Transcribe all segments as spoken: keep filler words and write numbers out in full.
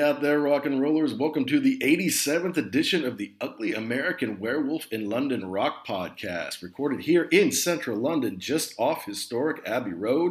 out there, rock and rollers. Welcome to the eighty-seventh edition of the Ugly American Werewolf in London Rock Podcast, recorded here in central London, just off historic Abbey Road.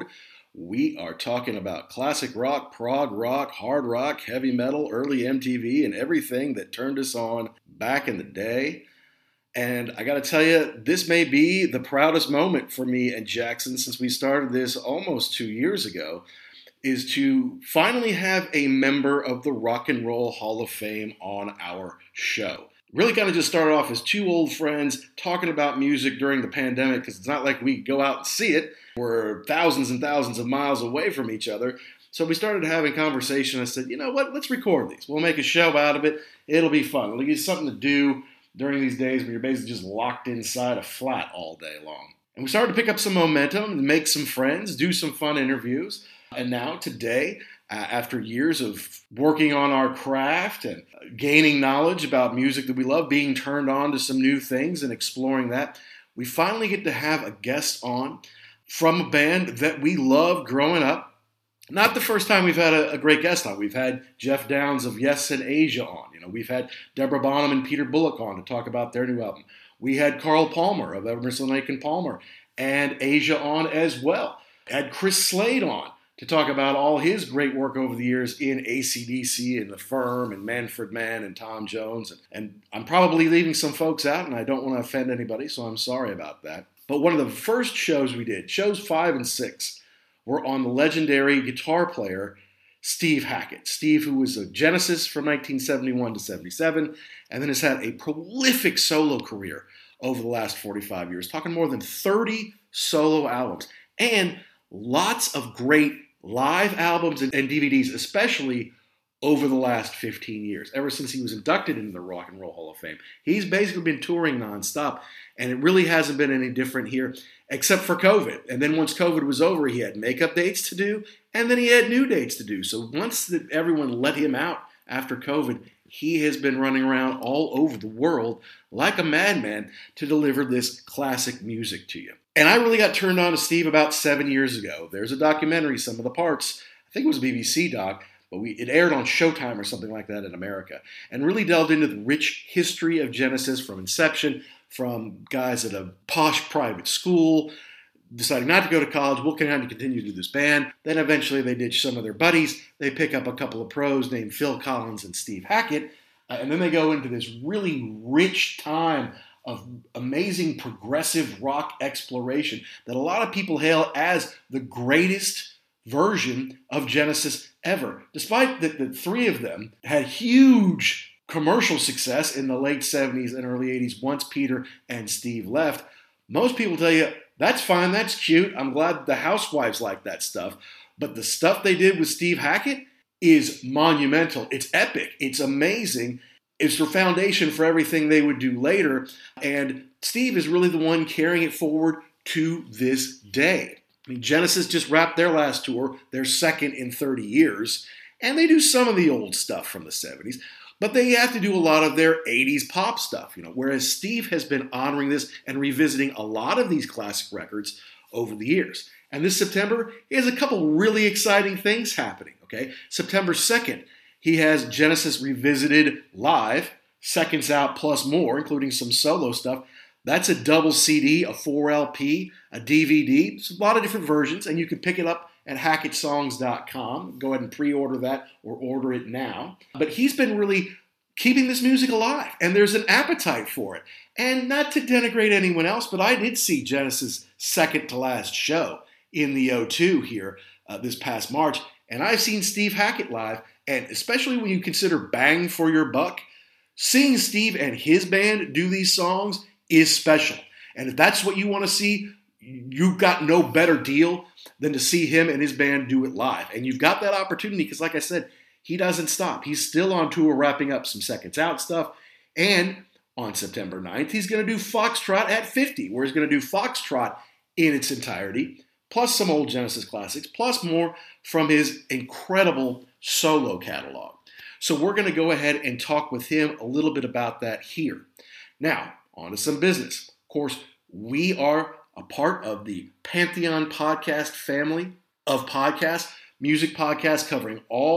We are talking about classic rock, prog rock, hard rock, heavy metal, early M T V, and everything that turned us on back in the day. And I got to tell you, this may be the proudest moment for me and Jackson since we started this almost two years ago, is to finally have a member of the Rock and Roll Hall of Fame on our show. Really kind of just started off as two old friends talking about music during the pandemic, because it's not like we go out and see it. We're thousands and thousands of miles away from each other. So we started having conversation. I said, you know what, let's record these. We'll make a show out of it. It'll be fun. It'll give you something to do during these days when you're basically just locked inside a flat all day long. And we started to pick up some momentum, make some friends, do some fun interviews. And now, today, uh, after years of working on our craft and gaining knowledge about music that we love, being turned on to some new things and exploring that, we finally get to have a guest on from a band that we loved growing up. Not the first time we've had a, a great guest on. We've had Jeff Downs of Yes and Asia on. You know, we've had Deborah Bonham and Peter Bullock on to talk about their new album. We had Carl Palmer of Emerson, Lake and Palmer and Asia on as well. Had Chris Slade on to talk about all his great work over the years in A C D C and The Firm and Manfred Mann and Tom Jones. And, and I'm probably leaving some folks out, and I don't want to offend anybody, so I'm sorry about that. But one of the first shows we did, shows five and six, were on the legendary guitar player Steve Hackett. Steve, who was a Genesis from nineteen seventy-one to seventy-seven, and then has had a prolific solo career over the last forty-five years, talking more than thirty solo albums, and lots of great live albums and D V Ds, especially over the last fifteen years. Ever since he was inducted into the Rock and Roll Hall of Fame, he's basically been touring nonstop, and it really hasn't been any different here, except for COVID. And then once COVID was over, he had makeup dates to do, and then he had new dates to do. So once that everyone let him out after COVID, he has been running around all over the world like a madman to deliver this classic music to you. And I really got turned on to Steve about seven years ago. There's a documentary, Some of the Parts, I think it was a B B C doc, but we, it aired on Showtime or something like that in America, and really delved into the rich history of Genesis from inception, from guys at a posh private school, deciding not to go to college, we'll kind of continue to do this band. Then eventually they ditch some of their buddies. They pick up a couple of pros named Phil Collins and Steve Hackett, uh, and then they go into this really rich time of amazing progressive rock exploration that a lot of people hail as the greatest version of Genesis ever. Despite that the three of them had huge commercial success in the late seventies and early eighties once Peter and Steve left, most people tell you, that's fine, that's cute, I'm glad the housewives like that stuff. But the stuff they did with Steve Hackett is monumental. It's epic. It's amazing. It's the foundation for everything they would do later. And Steve is really the one carrying it forward to this day. I mean, Genesis just wrapped their last tour, their second in thirty years, and they do some of the old stuff from the seventies, but they have to do a lot of their eighties pop stuff, you know, whereas Steve has been honoring this and revisiting a lot of these classic records over the years. And this September, he has a couple really exciting things happening, okay? September second, he has Genesis Revisited Live, Seconds Out plus more, including some solo stuff. That's a double C D, a four L P, a D V D. It's a lot of different versions, and you can pick it up at hackett songs dot com. Go ahead and pre-order that or order it now. But he's been really keeping this music alive, and there's an appetite for it. And not to denigrate anyone else, but I did see Genesis' second to last show in the O two here uh, this past March, and I've seen Steve Hackett live, and especially when you consider bang for your buck, seeing Steve and his band do these songs is special. And if that's what you want to see, you've got no better deal than to see him and his band do it live. And you've got that opportunity because, like I said, he doesn't stop. He's still on tour wrapping up some Seconds Out stuff. And on September ninth, he's going to do Foxtrot at fifty, where he's going to do Foxtrot in its entirety, plus some old Genesis classics, plus more from his incredible solo catalog. So we're going to go ahead and talk with him a little bit about that here. Now, on to some business. Of course, we are a part of the Pantheon podcast family of podcasts, music podcasts covering all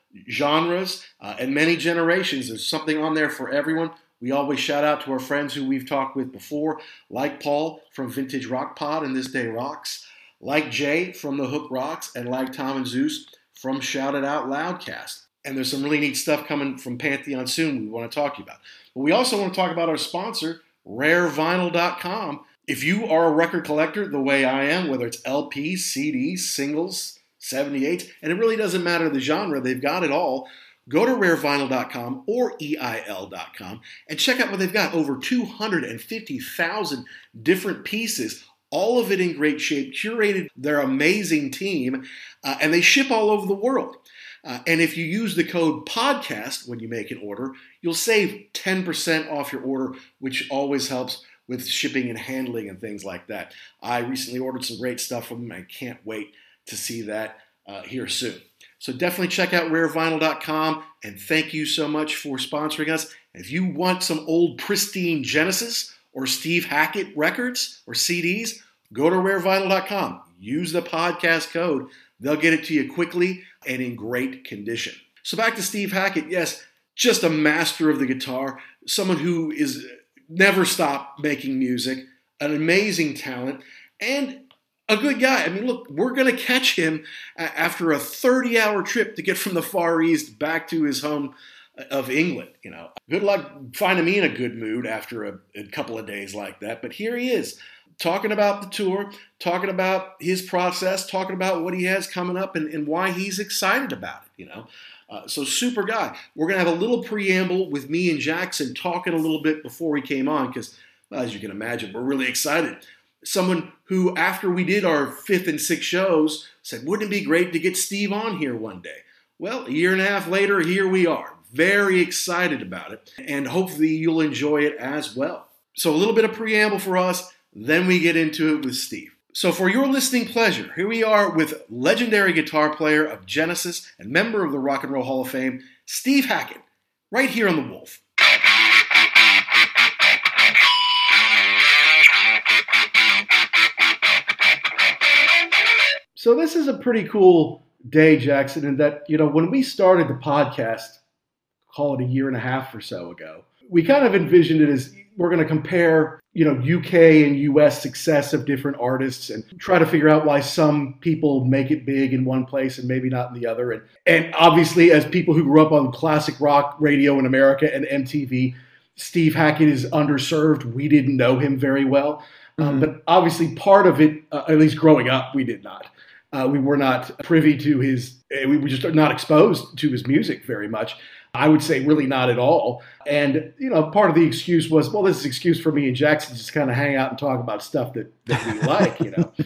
genres uh, and many generations. There's something on there for everyone. We always shout out to our friends who we've talked with before, like Paul from Vintage Rock Pod and This Day Rocks, like Jay from The Hook Rocks, and like Tom and Zeus from Shout It Out Loudcast. And there's some really neat stuff coming from Pantheon soon we want to talk to you about. But we also want to talk about our sponsor, rare vinyl dot com. If you are a record collector the way I am, whether it's L Ps, C Ds, singles, seventy-eights, and it really doesn't matter the genre, they've got it all. Go to rare vinyl dot com or E I L dot com and check out what they've got. Over two hundred fifty thousand different pieces, all of it in great shape, curated, their amazing team, uh, and they ship all over the world. Uh, and if you use the code PODCAST when you make an order, you'll save ten percent off your order, which always helps with shipping and handling and things like that. I recently ordered some great stuff from them. I can't wait to see that uh, here soon. So definitely check out rare vinyl dot com, and thank you so much for sponsoring us. If you want some old pristine Genesis or Steve Hackett records or C Ds, go to rare vinyl dot com. Use the podcast code. They'll get it to you quickly and in great condition. So back to Steve Hackett. Yes, just a master of the guitar, someone who is never stopped making music, an amazing talent, and a good guy. I mean, look, we're going to catch him after a thirty-hour trip to get from the Far East back to his home of England. You know, good luck finding me in a good mood after a, a couple of days like that. But here he is, talking about the tour, talking about his process, talking about what he has coming up and, and why he's excited about it, you know. Uh, so super guy. We're going to have a little preamble with me and Jackson talking a little bit before he came on because, well, as you can imagine, we're really excited. Someone who, after we did our fifth and sixth shows, said, wouldn't it be great to get Steve on here one day? Well, a year and a half later, here we are. Very excited about it, and hopefully you'll enjoy it as well. So a little bit of preamble for us, then we get into it with Steve. So for your listening pleasure, here we are with legendary guitar player of Genesis and member of the Rock and Roll Hall of Fame, Steve Hackett, right here on The Wolf. So this is a pretty cool day, Jackson, in that, you know, when we started the podcast, call it a year and a half or so ago, we kind of envisioned it as we're going to compare, you know, U K and U S success of different artists and try to figure out why some people make it big in one place and maybe not in the other. And, and obviously, as people who grew up on classic rock radio in America and M T V, Steve Hackett is underserved. We didn't know him very well. Mm-hmm. Um, but obviously part of it, uh, at least growing up, we did not. Uh, we were not privy to his, we were just not exposed to his music very much. I would say really not at all. And, you know, part of the excuse was, well, this is an excuse for me and Jackson to just kind of hang out and talk about stuff that, that we like, you know.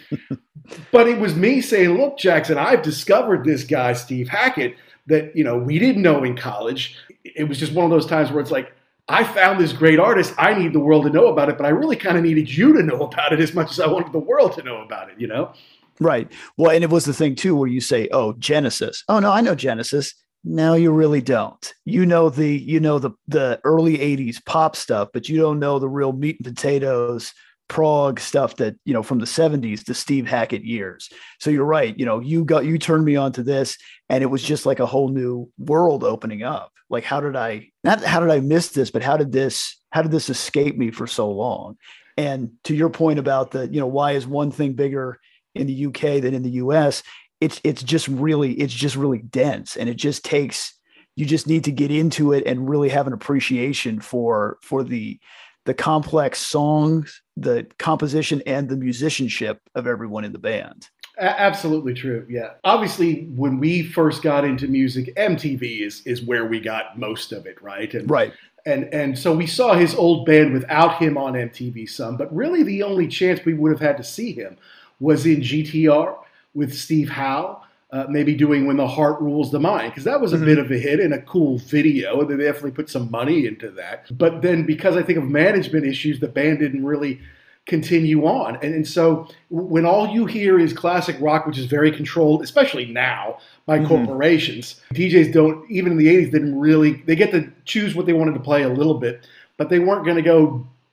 But it was me saying, look, Jackson, I've discovered this guy, Steve Hackett, that, you know, we didn't know in college. It was just one of those times where it's like, I found this great artist. I need the world to know about it, but I really kind of needed you to know about it as much as I wanted the world to know about it, you know? Right. Well, and it was the thing, too, where you say, oh, Genesis. Oh, no, I know Genesis. No, you really don't. You know the you know the the early eighties pop stuff, but you don't know the real meat and potatoes prog stuff that, you know, from the seventies, the Steve Hackett years. So you're right. You know, you got you turned me on to this, and it was just like a whole new world opening up. Like, how did I not how did I miss this, but how did this how did this escape me for so long? And to your point about the, you know, why is one thing bigger in the U K than in the U S? It's it's just really it's just really dense, and it just takes you just need to get into it and really have an appreciation for for the the complex songs, the composition, and the musicianship of everyone in the band. Absolutely true. Yeah. Obviously, when we first got into music, M T V is is where we got most of it, right? And, right. And and so we saw his old band without him on M T V some, but really the only chance we would have had to see him was in G T R with Steve Howe, uh, maybe doing When the Heart Rules the Mind, because that was a mm-hmm. bit of a hit and a cool video, and they definitely put some money into that. But then because I think of management issues, the band didn't really continue on. And, and so when all you hear is classic rock, which is very controlled, especially now, by mm-hmm. corporations, D Js don't, even in the eighties, didn't really, they get to choose what they wanted to play a little bit, but they weren't going to go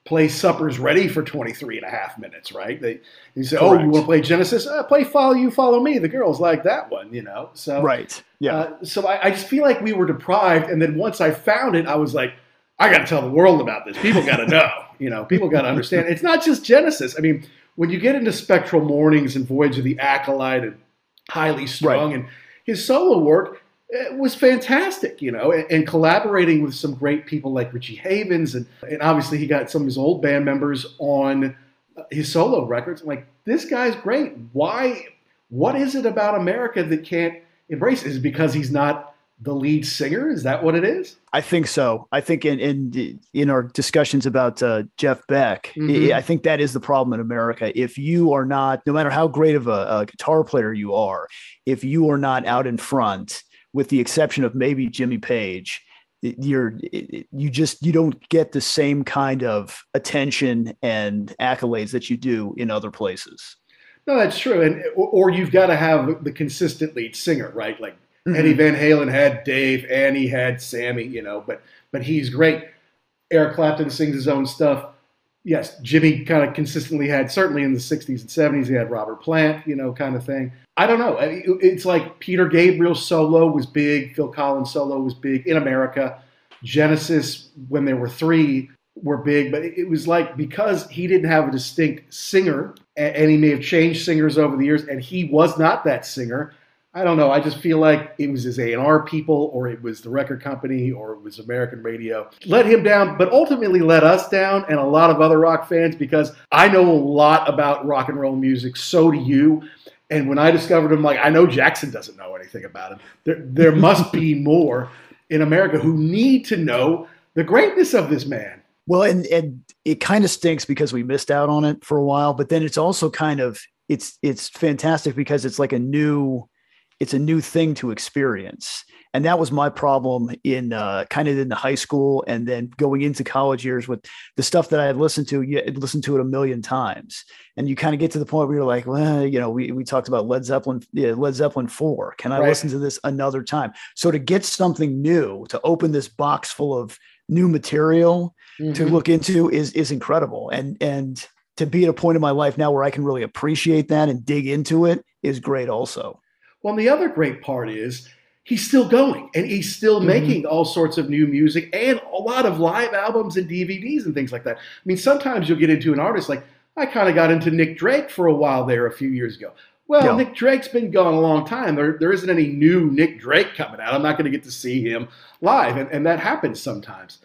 play Supper's Ready for twenty-three and a half minutes, right? They, you say, Correct. oh, you want to play Genesis? Uh, play Follow You, Follow Me. The girls like that one, you know? So, right. Yeah. Uh, so I, I just feel like we were deprived. And then once I found it, I was like, I got to tell the world about this. People got to know, you know, people got to understand. It's not just Genesis. I mean, when you get into Spectral Mornings and Voyage of the Acolyte and Highly Strung, right. and his solo work, it was fantastic, you know, and, and collaborating with some great people like Richie Havens. And, and obviously he got some of his old band members on his solo records. I'm like, this guy's great. Why? What is it about America that can't embrace it? Is it because he's not the lead singer? Is that what it is? I think so. I think in in, in our discussions about uh, Jeff Beck, mm-hmm. I think that is the problem in America. If you are not, no matter how great of a, a guitar player you are, if you are not out in front, with the exception of maybe Jimmy Page, you're you just you don't get the same kind of attention and accolades that you do in other places. No, that's true. And or, or you've got to have the consistent lead singer, right? Like mm-hmm. Eddie Van Halen had Dave, Annie had Sammy, you know, but but he's great. Eric Clapton sings his own stuff. Yes, Jimmy kind of consistently had, certainly in the sixties and seventies, he had Robert Plant, you know, kind of thing. I don't know. I mean, it's like Peter Gabriel's solo was big. Phil Collins' solo was big in America. Genesis, when there were three, were big. But it was like, because he didn't have a distinct singer, and he may have changed singers over the years, and he was not that singer, I don't know. I just feel like it was his A and R people, or it was the record company, or it was American radio. Let him down, but ultimately let us down and a lot of other rock fans, because I know a lot about rock and roll music. So do you. And when I discovered him, like, I know Jackson doesn't know anything about him. There, there must be more in America who need to know the greatness of this man. Well, and, and it kind of stinks because we missed out on it for a while, but then it's also kind of, it's, it's fantastic because it's like a new, it's a new thing to experience. And that was my problem in uh, kind of in the high school and then going into college years with the stuff that I had listened to, you had listened to it a million times. And you kind of get to the point where you're like, well, you know, we, we talked about Led Zeppelin, yeah, Led Zeppelin four. Can I right. listen to this another time? So to get something new, to open this box full of new material mm-hmm. to look into is, is incredible. And, and to be at a point in my life now where I can really appreciate that and dig into it is great also. Well, and the other great part is he's still going, and he's still mm-hmm. making all sorts of new music and a lot of live albums and D V Ds and things like that. I mean, sometimes you'll get into an artist like, I kind of got into Nick Drake for a while there a few years ago. Well, yeah. Nick Drake's been gone a long time. There, there isn't any new Nick Drake coming out. I'm not going to get to see him live, and, and that happens sometimes.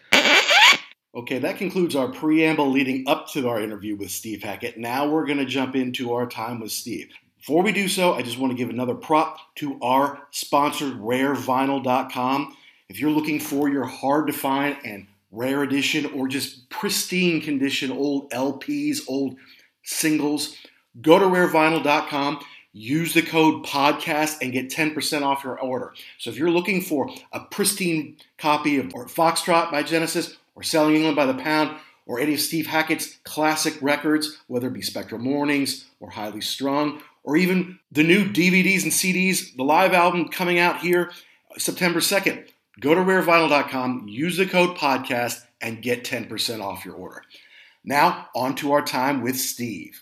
Okay, that concludes our preamble leading up to our interview with Steve Hackett. Now we're going to jump into our time with Steve. Before we do so, I just want to give another prop to our sponsor, rare vinyl dot com. If you're looking for your hard-to-find and rare edition or just pristine condition old L Ps, old singles, go to rare vinyl dot com, use the code podcast, and get ten percent off your order. So if you're looking for a pristine copy of or Foxtrot by Genesis or Selling England by the Pound, or any of Steve Hackett's classic records, whether it be Spectral Mornings or Highly Strung, or even the new D V Ds and C Ds, the live album coming out here September second. Go to rare vinyl dot com, use the code podcast, and get ten percent off your order. Now, on to our time with Steve.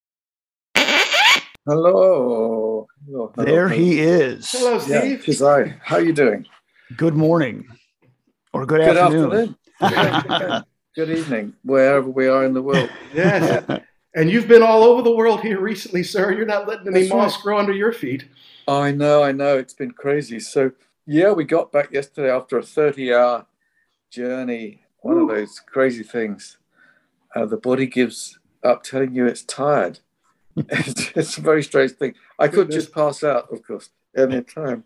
Hello. Hello. There hello. he is. Hello, Steve. Yeah, I. How are you doing? Good morning. Or good, good afternoon. afternoon. Good evening, wherever we are in the world. Yes. And you've been all over the world here recently, sir. You're not letting any That's moss right. grow under your feet. I know, I know. It's been crazy. So, yeah, we got back yesterday after a thirty-hour journey. One Ooh. of those crazy things. Uh, the body gives up telling you it's tired. it's, it's a very strange thing. I could just pass out, of course, any time.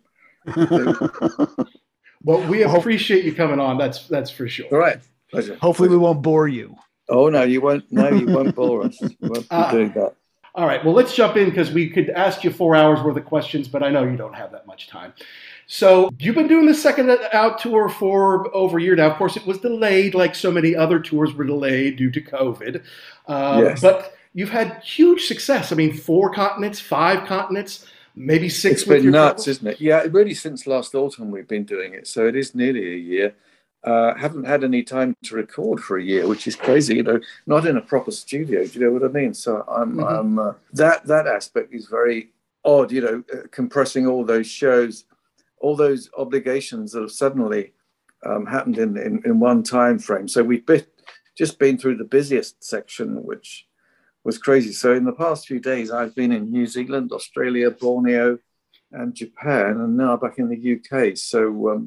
Well, we appreciate you coming on. That's that's for sure. All right. Pleasure. Hopefully we won't bore you. Oh, no, you won't. No, you won't bore us. You won't be uh, doing that. All right. Well, let's jump in because we could ask you four hours worth of questions, but I know you don't have that much time. So you've been doing the Second Out tour for over a year now. Of course, it was delayed like so many other tours were delayed due to COVID. Um, yes. But you've had huge success. I mean, four continents, five continents, maybe six. It's with been your nuts, travels. Isn't it? Yeah, really since last autumn we've been doing it. So it is nearly a year. Uh, haven't had any time to record for a year, which is crazy. You know, not in a proper studio. Do you know what I mean? So I'm, mm-hmm. I'm uh, that that aspect is very odd. You know, uh, compressing all those shows, all those obligations that have suddenly um, happened in, in in one time frame. So we've been, just been through the busiest section, which was crazy. So in the past few days, I've been in New Zealand, Australia, Borneo, and Japan, and now back in the U K. So. Um,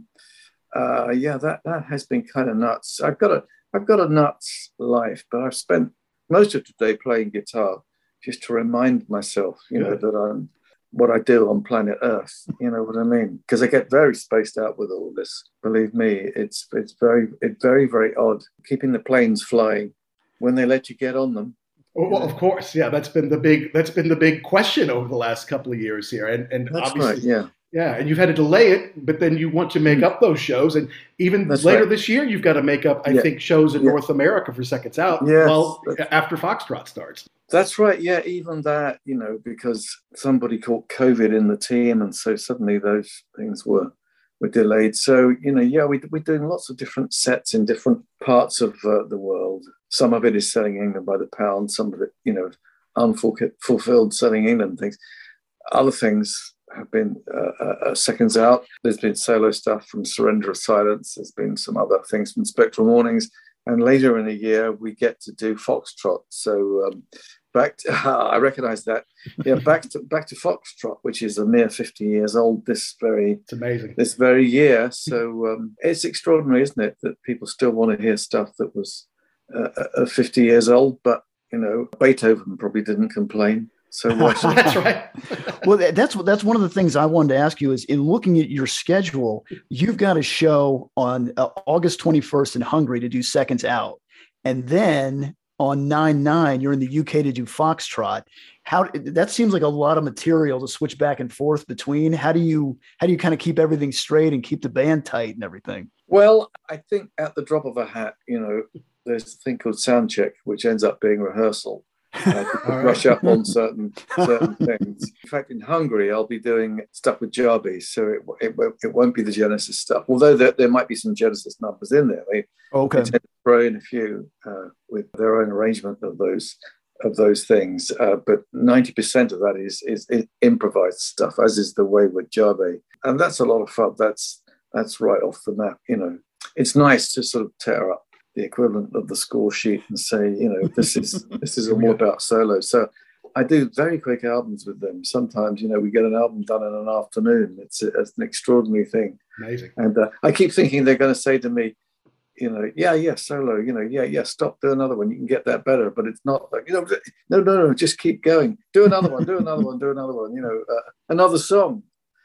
Uh, yeah, that, that has been kind of nuts. I've got a I've got a nuts life, but I've spent most of the day playing guitar just to remind myself, you know, that I'm what I do on planet Earth. You know what I mean? Because I get very spaced out with all this. Believe me, it's it's very it's very very odd keeping the planes flying when they let you get on them. Well, of course, yeah. That's been the big that's been the big question over the last couple of years here, and and That's obviously, right, yeah. Yeah, and you've had to delay it, but then you want to make up those shows, and even That's later right. this year, you've got to make up, I Yeah. think, shows in Yeah. North America for Seconds Out. Yes, well, that's- after Foxtrot starts. That's right. Yeah, even that, you know, because somebody caught COVID in the team, and so suddenly those things were were delayed. So, you know, yeah, we, we're doing lots of different sets in different parts of uh, the world. Some of it is selling England by the pound. Some of it, you know, unfulfilled selling England things. Other things have been uh, uh, Seconds Out. There's been solo stuff from Surrender of Silence. There's been some other things from Spectral Mornings. And later in the year, we get to do Foxtrot. So um, back to, ah, I recognize that. Yeah, back to back to Foxtrot, which is a mere fifty years old this very It's amazing. this very year. So um, it's extraordinary, isn't it, that people still want to hear stuff that was uh, uh, fifty years old. But, you know, Beethoven probably didn't complain. So why should That's right. Well, that's that's one of the things I wanted to ask you is in looking at your schedule, you've got a show on uh, August twenty-first in Hungary to do Seconds Out. And then on nine nine, you're in the U K to do Foxtrot. How that seems like a lot of material to switch back and forth between. How do you how do you kind of keep everything straight and keep the band tight and everything? Well, I think at the drop of a hat, you know, there's a thing called sound check, which ends up being rehearsal. Uh, to brush up on certain certain things. In fact, in Hungary, I'll be doing stuff with Jarby, so it, it, won't- it won't be the Genesis stuff. Although there, there might be some Genesis numbers in there. They, Okay. they tend to throw in a few uh, with their own arrangement of those of those things. Uh, but ninety percent of that is, is is improvised stuff, as is the way with Jarby, and that's a lot of fun. That's that's right off the map. You know, it's nice to sort of tear up the equivalent of the score sheet and say, you know, this is this is all about solo. So I do very quick albums with them. Sometimes, you know, we get an album done in an afternoon. It's, a, it's an extraordinary thing. Amazing. And uh, I keep thinking they're going to say to me, you know, yeah, yeah, solo, you know, yeah, yeah, stop, do another one. You can get that better. But it's not like, you know, no, no, no, just keep going. Do another one, do another one, do another one, you know, uh, another song.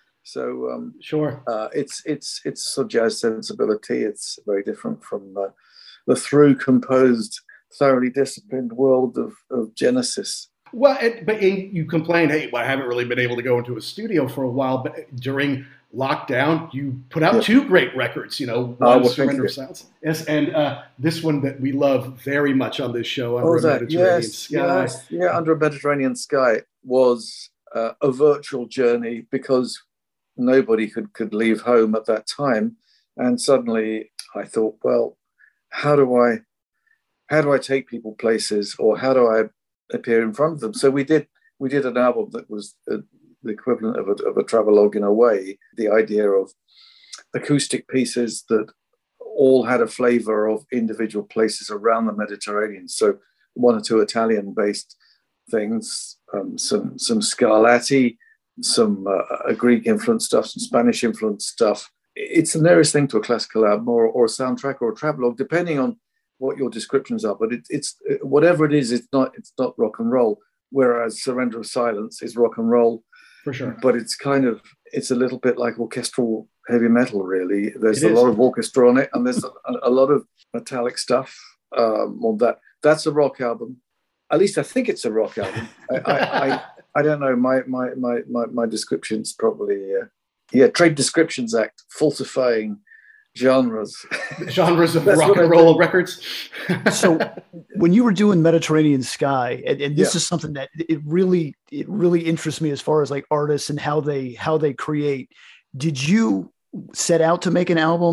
So um, Sure. uh, it's, it's, it's sort of jazz sensibility. It's very different from uh, the through composed, thoroughly disciplined world of, of Genesis. Well, it, but you complain, hey, well, I haven't really been able to go into a studio for a while, but during lockdown, you put out Yeah. two great records, you know, Oh, one, well, Surrender thank of Silence. Yes, and uh, this one that we love very much on this show, Under Oh, a that? Mediterranean Yes, Sky. yes, yeah, Under a Mediterranean Sky was uh, a virtual journey because nobody could, could leave home at that time. And suddenly I thought, well, how do I how do I take people places, or how do I appear in front of them? So we did we did an album that was uh, the equivalent of a, of a travelogue in a way, the idea of acoustic pieces that all had a flavor of individual places around the Mediterranean. So one or two Italian-based things, um, some some Scarlatti, some uh, Greek influenced stuff, some Spanish influenced stuff. It's the nearest thing to a classical album or, or a soundtrack or a travelogue, depending on what your descriptions are. But it, it's whatever it is, it's not it's not rock and roll. Whereas Surrender of Silence is rock and roll, For sure. but it's kind of it's a little bit like orchestral heavy metal. Really, there's It a is. lot of orchestra on it, and there's a, a lot of metallic stuff um, on that. That's a rock album. At least I think it's a rock album. I, I, I, I don't know. My my my my, my description's probably uh, yeah. Trade Descriptions Act falsifying genres. Genres of That's rock what I and roll records. So when you were doing Mediterranean Sky, and, and this Yeah. is something that it really it really interests me as far as like artists and how they how they create. Did you set out to make an album,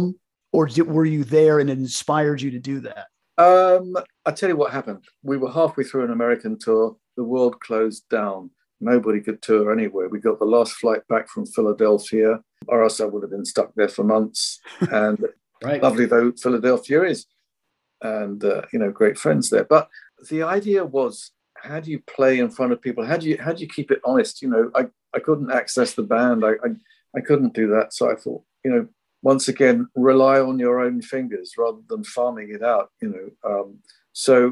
or did, were you there and it inspired you to do that? Um, I tell you what happened. We were halfway through an American tour. The world closed down. Nobody could tour anywhere. We got the last flight back from Philadelphia, or else I would have been stuck there for months. And right. Lovely though Philadelphia is, and uh, you know, great friends there. But the idea was, how do you play in front of people? How do you how do you keep it honest? You know, I, I couldn't access the band. I, I I couldn't do that. So I thought, you know, once again, rely on your own fingers rather than farming it out. You know, um, so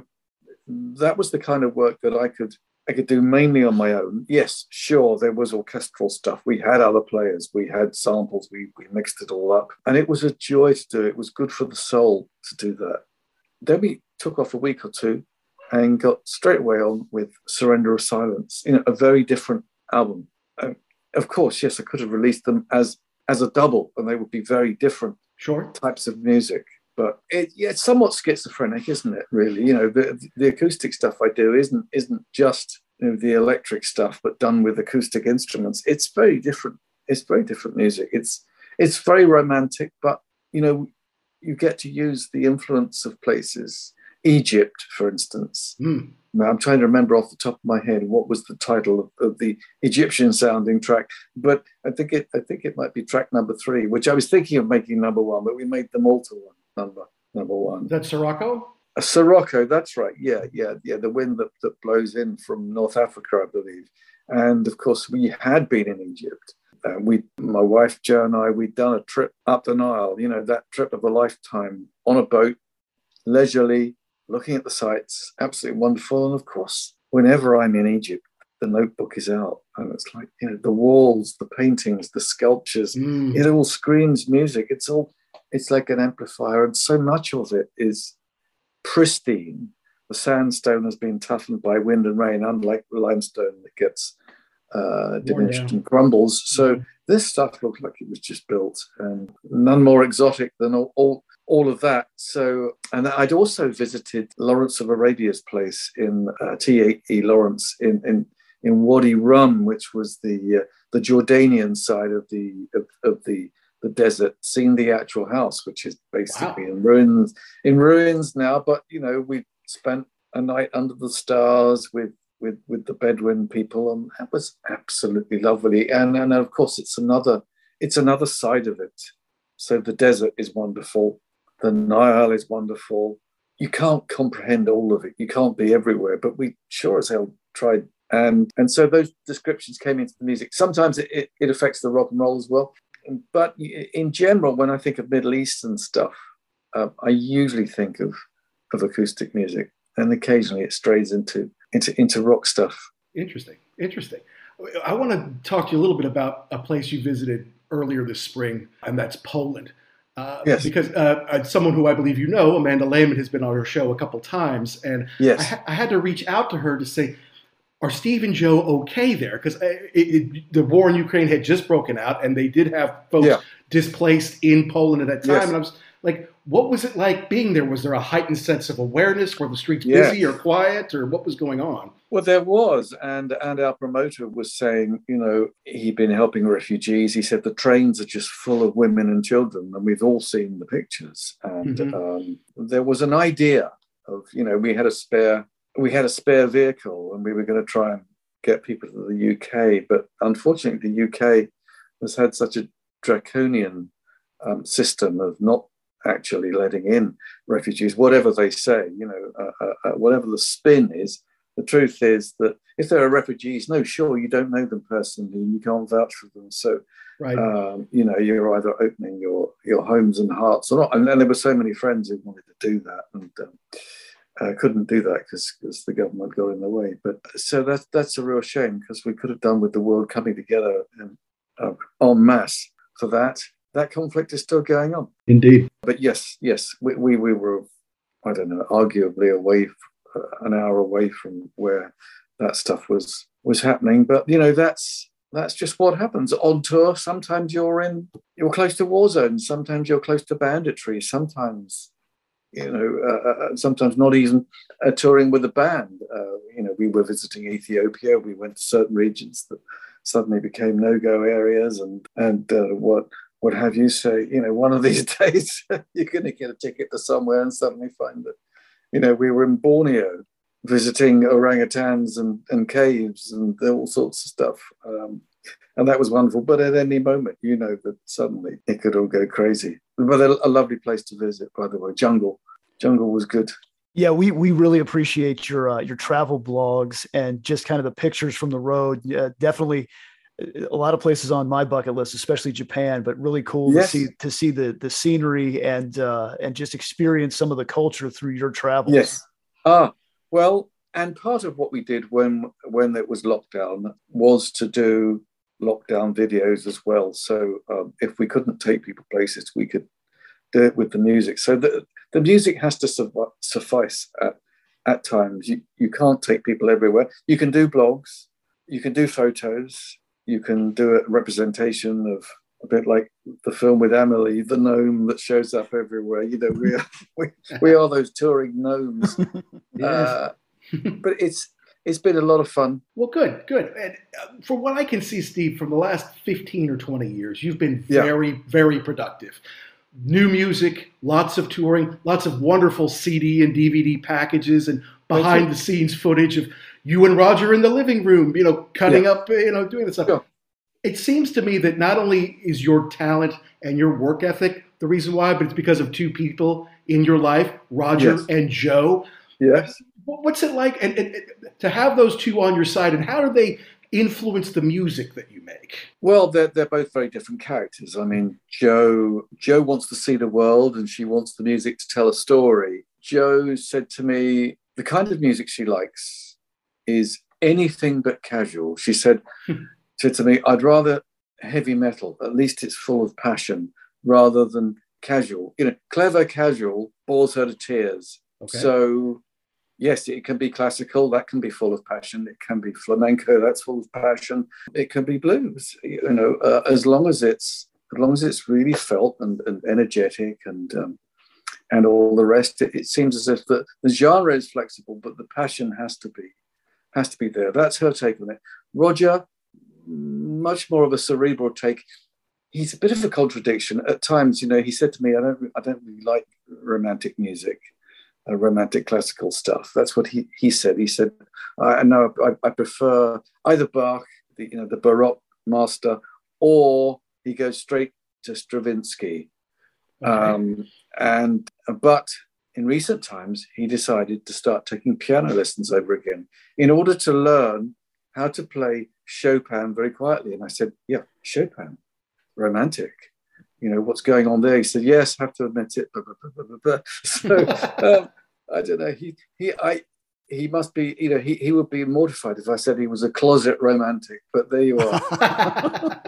that was the kind of work that I could. I could do mainly on my own. Yes, sure, there was orchestral stuff. We had other players. We had samples. We, we mixed it all up. And it was a joy to do. It was good for the soul to do that. Then we took off a week or two and got straight away on with Surrender of Silence, you know, a very different album. Um, of course, yes, I could have released them as, as a double, and they would be very different sure. types of music. But it, yeah, it's somewhat schizophrenic, isn't it? Really, you know, the the acoustic stuff I do isn't isn't just, you know, the electric stuff, but done with acoustic instruments. It's very different. It's very different music. It's it's very romantic, but you know, you get to use the influence of places. Egypt, for instance. Mm. Now, I'm trying to remember off the top of my head what was the title of, of the Egyptian-sounding track, but I think it I think it might be track number three, which I was thinking of making number one, but we made the Malta one. Number number one. Is that Sirocco? A Sirocco, that's right. Yeah, yeah, yeah. The wind that, that blows in from North Africa, I believe. And of course, we had been in Egypt. Uh, we, my wife Jo and I, we'd done a trip up the Nile. You know, that trip of a lifetime on a boat, leisurely, looking at the sights, absolutely wonderful. And of course, whenever I'm in Egypt, the notebook is out, and it's like, you know, the walls, the paintings, the sculptures. Mm. It all screams music. It's all. It's like an amplifier, and so much of it is pristine. The sandstone has been toughened by wind and rain, unlike the limestone that gets uh, diminished and crumbles. So mm-hmm. this stuff looked like it was just built, and none more exotic than all, all, all of that. So, and I'd also visited Lawrence of Arabia's place in uh, T E Lawrence in, in in Wadi Rum, which was the uh, the Jordanian side of the of, of the the desert, seen the actual house, which is basically wow. in ruins, in ruins now. But you know, we spent a night under the stars with with with the Bedouin people, and that was absolutely lovely. And and of course, it's another it's another side of it. So the desert is wonderful, the Nile is wonderful. You can't comprehend all of it. You can't be everywhere, but we sure as hell tried. And and so those descriptions came into the music. Sometimes it, it, it affects the rock and roll as well. But in general, when I think of Middle Eastern stuff, uh, I usually think of, of acoustic music, and occasionally it strays into, into into rock stuff. Interesting, interesting. I want to talk to you a little bit about a place you visited earlier this spring, and that's Poland. Uh, yes. Because uh, someone who I believe you know, Amanda Lehman, has been on our show a couple times, and yes. I, ha- I had to reach out to her to say, are Steve and Joe okay there? Because the war in Ukraine had just broken out, and they did have folks yeah. displaced in Poland at that time. Yes. And I was like, what was it like being there? Was there a heightened sense of awareness? Were the streets yes. busy or quiet, or what was going on? Well, there was, and and our promoter was saying, you know, he'd been helping refugees. He said the trains are just full of women and children, and we've all seen the pictures. And mm-hmm. um, there was an idea of, you know, we had a spare. We had a spare vehicle, and we were going to try and get people to the U K. But unfortunately, the U K has had such a draconian um, system of not actually letting in refugees, whatever they say, you know, uh, uh, uh, whatever the spin is. The truth is that if there are refugees, no, sure, you don't know them personally, and you can't vouch for them. So, right. um, you know, you're either opening your, your homes and hearts or not. And, and there were so many friends who wanted to do that, and um, Uh, couldn't do that because the government got in the way. But so that's that's a real shame, because we could have done with the world coming together and, uh, en masse for that. That conflict is still going on. Indeed. But yes, yes, we we, we were, I don't know, arguably away, uh, an hour away from where that stuff was was happening. But you know, that's that's just what happens on tour. Sometimes you're in, you're close to war zones. Sometimes you're close to banditry. Sometimes. You know, uh, uh, sometimes not even uh, touring with a band. Uh, you know, we were visiting Ethiopia. We went to certain regions that suddenly became no-go areas, and and uh, what what have you. Say, you know, one of these days you're going to get a ticket to somewhere and suddenly find that, you know, we were in Borneo visiting orangutans and, and caves and all sorts of stuff. Um, and that was wonderful. But at any moment, you know that suddenly it could all go crazy. But a, a lovely place to visit, by the way. Jungle. Jungle was good. Yeah, we we really appreciate your uh, your travel blogs and just kind of the pictures from the road. Uh, definitely a lot of places on my bucket list, especially Japan, but really cool yes. to see to see the the scenery and uh, and just experience some of the culture through your travels. Yes. Ah, well, and part of what we did when when it was lockdown was to do lockdown videos as well. So um, if we couldn't take people places, we could do it with the music. So the the music has to su- suffice at at times. You you can't take people everywhere. You can do blogs, you can do photos, you can do a representation of a bit like the film with Amelie, the gnome that shows up everywhere. You know, we are we, we are those touring gnomes. Yes. Uh, but it's it's been a lot of fun. Well, good, good. And uh, from what I can see, Steve, from the last fifteen or twenty years, you've been Yeah. very, very productive. New music, lots of touring, lots of wonderful C D and D V D packages and behind the scenes footage of you and Roger in the living room, you know, cutting Yeah. up, you know, doing this stuff. Yeah. It seems to me that not only is your talent and your work ethic the reason why, but it's because of two people in your life, Roger Yes. and Joe. Yes. What's it like and, and, and to have those two on your side, and how do they influence the music that you make? Well, they're they're both very different characters. I mean, Joe Joe wants to see the world, and she wants the music to tell a story. Joe said to me, the kind of music she likes is anything but casual. She said, said to me, I'd rather heavy metal. At least it's full of passion rather than casual. You know, clever casual bores her to tears. Okay. So, yes, it can be classical. That can be full of passion. It can be flamenco. That's full of passion. It can be blues. You know, uh, as long as it's as long as it's really felt and, and energetic and um, and all the rest. It, it seems as if the, the genre is flexible, but the passion has to be has to be there. That's her take on it. Roger, much more of a cerebral take. He's a bit of a contradiction at times. You know, he said to me, "I don't, I don't really like romantic music, uh, romantic classical stuff." That's what he he said. He said, "I know I, I prefer either Bach, the you know the Baroque master, or he goes straight to Stravinsky." Okay. Um, and but in recent times, he decided to start taking piano lessons over again in order to learn how to play Chopin very quietly. And I said, "Yeah, Chopin, romantic. You know, what's going on there?" He said, "Yes, have to admit it." Blah, blah, blah, blah, blah. So um, I don't know. He he I he must be. You know, he he would be mortified if I said he was a closet romantic. But there you are.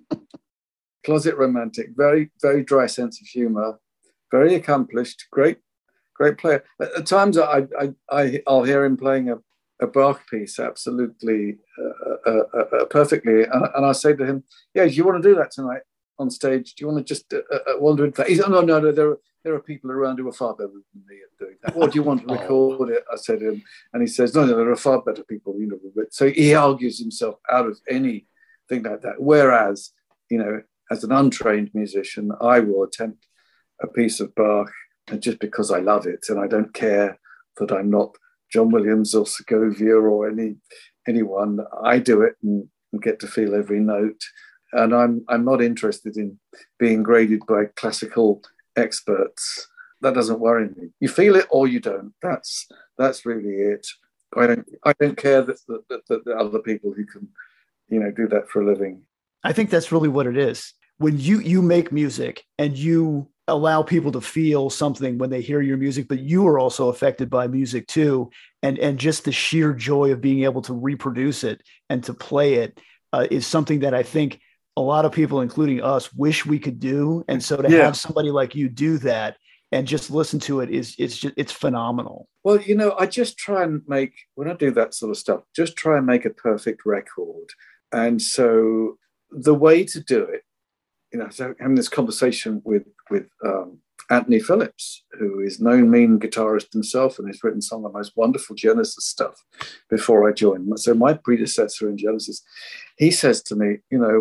Closet romantic, very, very dry sense of humor, very accomplished, great, great player. At, at times, I, I, I, I'll hear him playing a, a Bach piece absolutely uh, uh, uh, uh, perfectly, and, and I say to him, "Yeah, do you want to do that tonight on stage? Do you want to just uh, uh, wander in?" He said, "No, no, no. There are there are people around who are far better than me at doing that. Well, do you want to record it?" I said to him, and he says, "No, no, there are far better people." You know, so he argues himself out of anything like that. Whereas, you know, as an untrained musician, I will attempt a piece of Bach just because I love it, and I don't care that I'm not John Williams or Segovia or any anyone. I do it and, and get to feel every note, and I'm I'm not interested in being graded by classical experts. That doesn't worry me. You feel it or you don't. That's that's really it. I don't I don't care that that, that, that other people who can, you know, do that for a living. I think that's really what it is. When you you make music and you allow people to feel something when they hear your music, but you are also affected by music too, and and just the sheer joy of being able to reproduce it and to play it uh, is something that I think a lot of people, including us, wish we could do. And so to Yeah. have somebody like you do that and just listen to it is it's just it's phenomenal. Well, you know, I just try and make, when I do that sort of stuff, just try and make a perfect record. And so the way to do it, you know, so having this conversation with with um, Anthony Phillips, who is known mean guitarist himself and has written some of the most wonderful Genesis stuff before I joined. So my predecessor in Genesis, he says to me, you know, about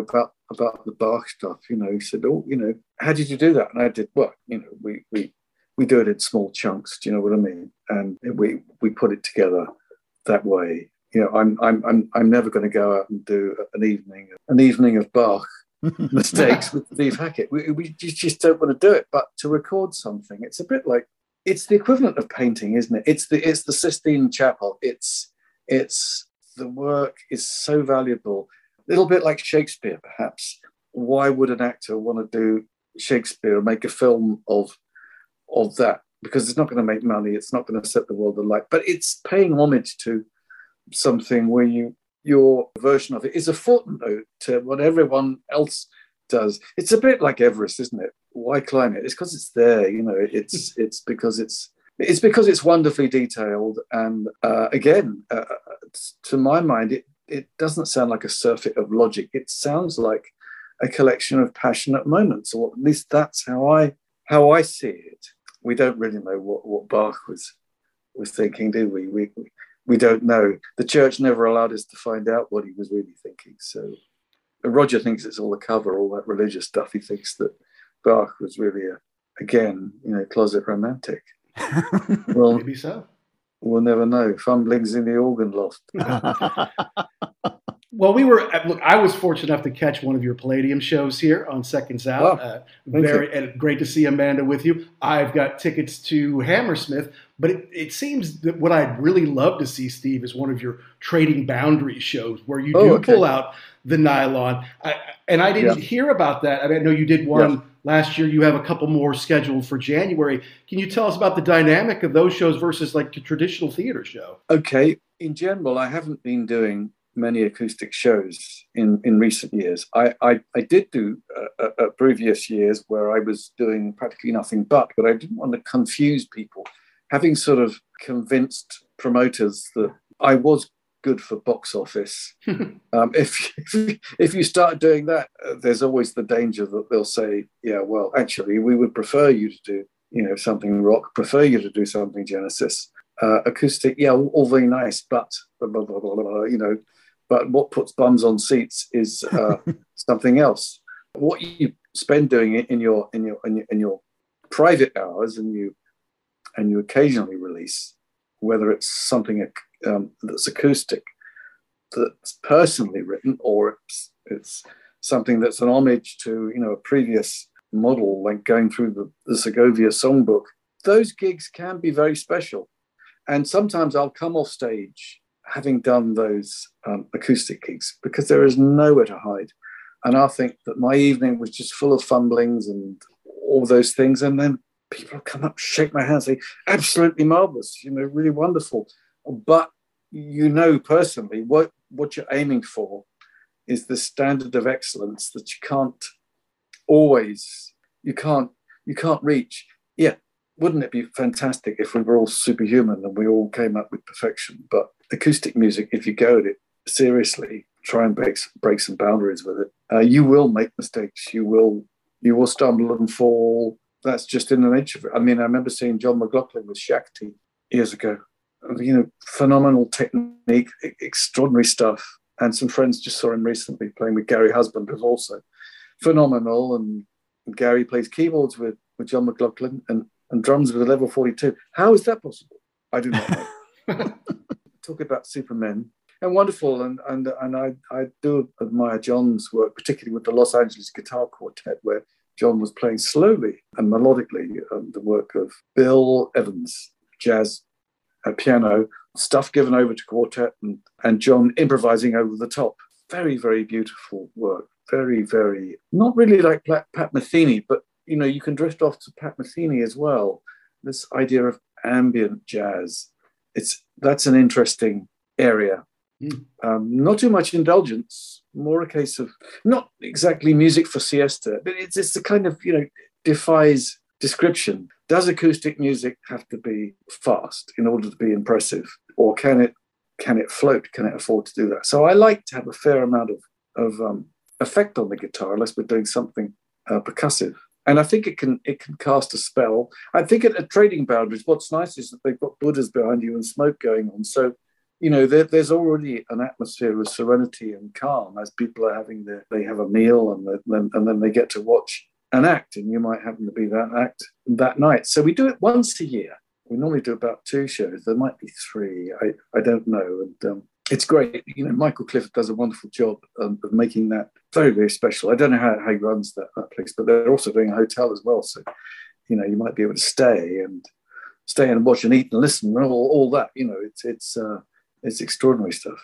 about the Bach stuff. You know, he said, "Oh, you know, how did you do that?" And I did, well, you know, we we we do it in small chunks. Do you know what I mean? And we we put it together that way. You know, I'm I'm I'm I'm never going to go out and do an evening an evening of Bach mistakes with Steve Hackett. We we just don't want to do it. But to record something, it's a bit like it's the equivalent of painting, isn't it? It's the it's the Sistine Chapel. It's it's the work is so valuable. A little bit like Shakespeare, perhaps. Why would an actor want to do Shakespeare or make a film of of that? Because it's not going to make money. It's not going to set the world alight. But it's paying homage to something where you your version of it is a footnote to what everyone else does. It's a bit like Everest, isn't it? Why climb it? It's because it's there. You know, it's it's because it's it's because it's wonderfully detailed. And uh, again, uh, to my mind, it. It doesn't sound like a surfeit of logic. It sounds like a collection of passionate moments, or at least that's how I how I see it. We don't really know what, what Bach was was thinking, do we? We we don't know. The church never allowed us to find out what he was really thinking. So Roger thinks it's all a cover, all that religious stuff. He thinks that Bach was really a, again, you know, closet romantic. Well, maybe so. We'll never know. Fumblings in the organ loft. Well, we were look. I was fortunate enough to catch one of your Palladium shows here on Seconds Out. Oh, uh, very and great to see Amanda with you. I've got tickets to Hammersmith, but it, it seems that what I'd really love to see, Steve, is one of your Trading Boundaries shows where you do oh, okay. pull out the nylon. I, and I didn't yeah. hear about that. I mean, I know you did one yeah. last year. You have a couple more scheduled for January. Can you tell us about the dynamic of those shows versus like a traditional theater show? Okay. In general, I haven't been doing many acoustic shows in, in recent years. I, I, I did do uh, uh, previous years where I was doing practically nothing but, but I didn't want to confuse people. Having sort of convinced promoters that I was good for box office, um, if, if, if you start doing that, uh, there's always the danger that they'll say, yeah, well, actually, we would prefer you to do, you know, something rock, prefer you to do something Genesis. Uh, acoustic, yeah, all, all very nice, but, blah, blah, blah, blah, blah, you know, but what puts bums on seats is uh, something else. What you spend doing it in your in your in your in your private hours, and you and you occasionally release, whether it's something um, that's acoustic, that's personally written, or it's it's something that's an homage to, you know, a previous model, like going through the, the Segovia songbook. Those gigs can be very special, and sometimes I'll come off stage having done those um, acoustic gigs because there is nowhere to hide. And I think that my evening was just full of fumblings and all those things. And then people come up, shake my hand, say, absolutely marvelous, you know, really wonderful. But you know personally what, what you're aiming for is the standard of excellence that you can't always, you can't, you can't reach. Yeah, wouldn't it be fantastic if we were all superhuman and we all came up with perfection? But acoustic music, if you go at it seriously, try and break, break some boundaries with it, uh, you will make mistakes. You will you will stumble and fall. That's just in the nature of it. I mean, I remember seeing John McLaughlin with Shakti years ago. You know, phenomenal technique, extraordinary stuff. And some friends just saw him recently playing with Gary Husband, who's also phenomenal. And, and Gary plays keyboards with, with John McLaughlin and, and drums with a level forty-two. How is that possible? I do not know. Talk about supermen and wonderful, and and and I I do admire John's work, particularly with the Los Angeles Guitar Quartet, where John was playing slowly and melodically um, the work of Bill Evans, jazz, uh, piano, stuff given over to quartet, and and John improvising over the top. Very very beautiful work. Very very not really like Pat Metheny, but you know you can drift off to Pat Metheny as well. This idea of ambient jazz. It's that's an interesting area. Mm. Um, not too much indulgence, more a case of not exactly music for siesta, but it's it's the kind of, you know, defies description. Does acoustic music have to be fast in order to be impressive, or can it can it float? Can it afford to do that? So I like to have a fair amount of of um, effect on the guitar, unless we're doing something uh, percussive. And I think it can it can cast a spell. I think at, at Trading Boundaries, what's nice is that they've got Buddhas behind you and smoke going on. So you know, there, there's already an atmosphere of serenity and calm as people are having their, they have a meal and then, and then they get to watch an act, and you might happen to be that act that night. So we do it once a year. We normally do about two shows. There might be three. I, I don't know. And um, it's great. You know, Michael Clifford does a wonderful job um, of making that very, very special. I don't know how, how he runs that, that place, but they're also doing a hotel as well. So, you know, you might be able to stay and stay and watch and eat and listen and all, all that. You know, it's it's uh, it's extraordinary stuff.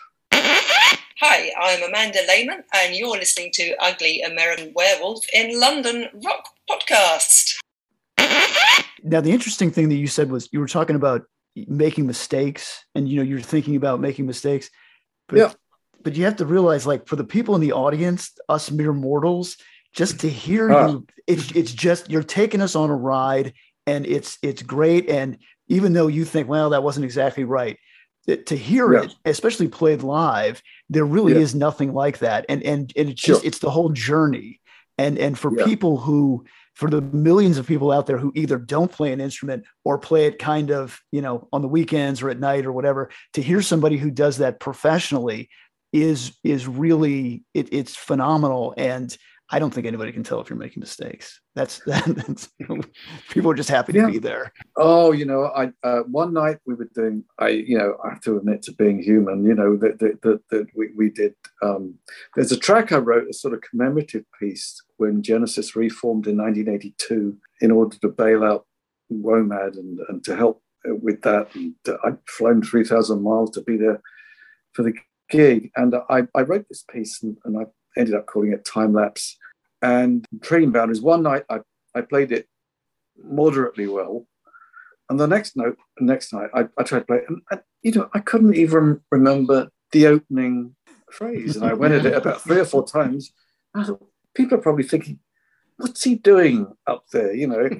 Hi, I'm Amanda Lehman, and you're listening to Ugly American Werewolf in London Rock Podcast. Now, the interesting thing that you said was you were talking about making mistakes, and you know you're thinking about making mistakes. But, yeah. But you have to realize, like, for the people in the audience, us mere mortals, just to hear uh. you, it's it's just you're taking us on a ride, and it's it's great. And even though you think, well, that wasn't exactly right, to hear yeah. it, especially played live, there really yeah. is nothing like that. And and and it's just sure. it's the whole journey. And and for yeah. people who, for the millions of people out there who either don't play an instrument or play it kind of, you know, on the weekends or at night or whatever, to hear somebody who does that professionally is is really it, it's phenomenal. And I don't think anybody can tell if you're making mistakes. That's that. That's, people are just happy yeah. to be there. Oh, you know, I uh, one night we were doing. I, you know, I have to admit to being human. You know, that that that, that we we did. Um, there's a track I wrote, a sort of commemorative piece when Genesis reformed in nineteen eighty-two in order to bail out WOMAD and and to help with that. And uh, I'd flown three thousand miles to be there for the gig, and I I wrote this piece and, and I ended up calling it Time Lapse. And Trading Boundaries, one night I, I played it moderately well. And the next note, next night, I, I tried to play it. And, I, you know, I couldn't even remember the opening phrase. And I went at it about three or four times. I thought, people are probably thinking, what's he doing up there? You know,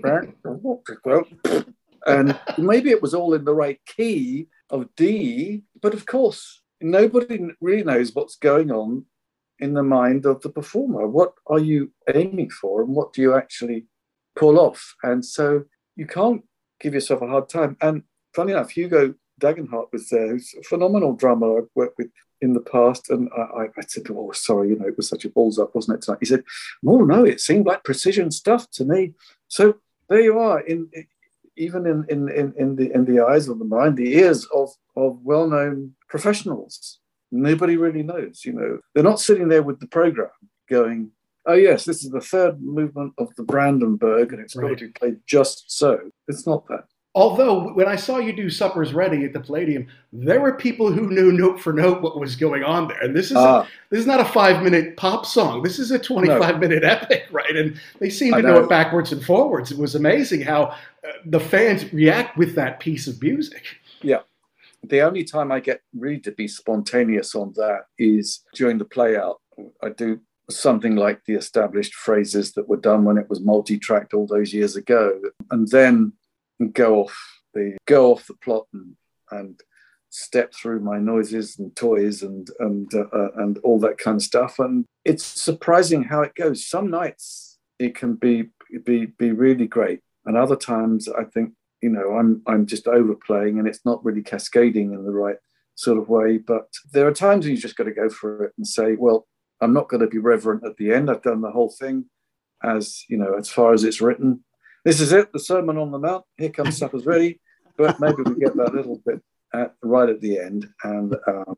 and maybe it was all in the right key of D. But of course, nobody really knows what's going on in the mind of the performer. What are you aiming for, and what do you actually pull off? And so you can't give yourself a hard time. And funny enough, Hugo Dagenhart was there, who's a phenomenal drummer I've worked with in the past. And I, I said, oh, sorry, you know, it was such a balls up, wasn't it, tonight? He said, oh, no, it seemed like precision stuff to me. So there you are, in even in, in, in, in, the, in the eyes of the mind, the ears of, of well-known professionals. Nobody really knows, you know. They're not sitting there with the program going, oh, yes, this is the third movement of the Brandenburg, and it's right. got to be played just so. It's not that. Although, when I saw you do Supper's Ready at the Palladium, there were people who knew note for note what was going on there. And this is uh, a, this is not a five-minute pop song. This is a twenty-five-minute no. epic, right? And they seem to know. know it backwards and forwards. It was amazing how uh, the fans react with that piece of music. Yeah. The only time I get really to be spontaneous on that is during the play out. I do something like the established phrases that were done when it was multi-tracked all those years ago, and then go off the go off the plot and, and step through my noises and toys and and uh, uh, and all that kind of stuff. And it's surprising how it goes. Some nights it can be be be really great, and other times I think, you know, I'm I'm just overplaying and it's not really cascading in the right sort of way. But there are times when you just got to go for it and say, well, I'm not going to be reverent at the end. I've done the whole thing as, you know, as far as it's written. This is it, the Sermon on the Mount. Here comes Supper's Ready. But maybe we get that little bit at, right at the end, and um,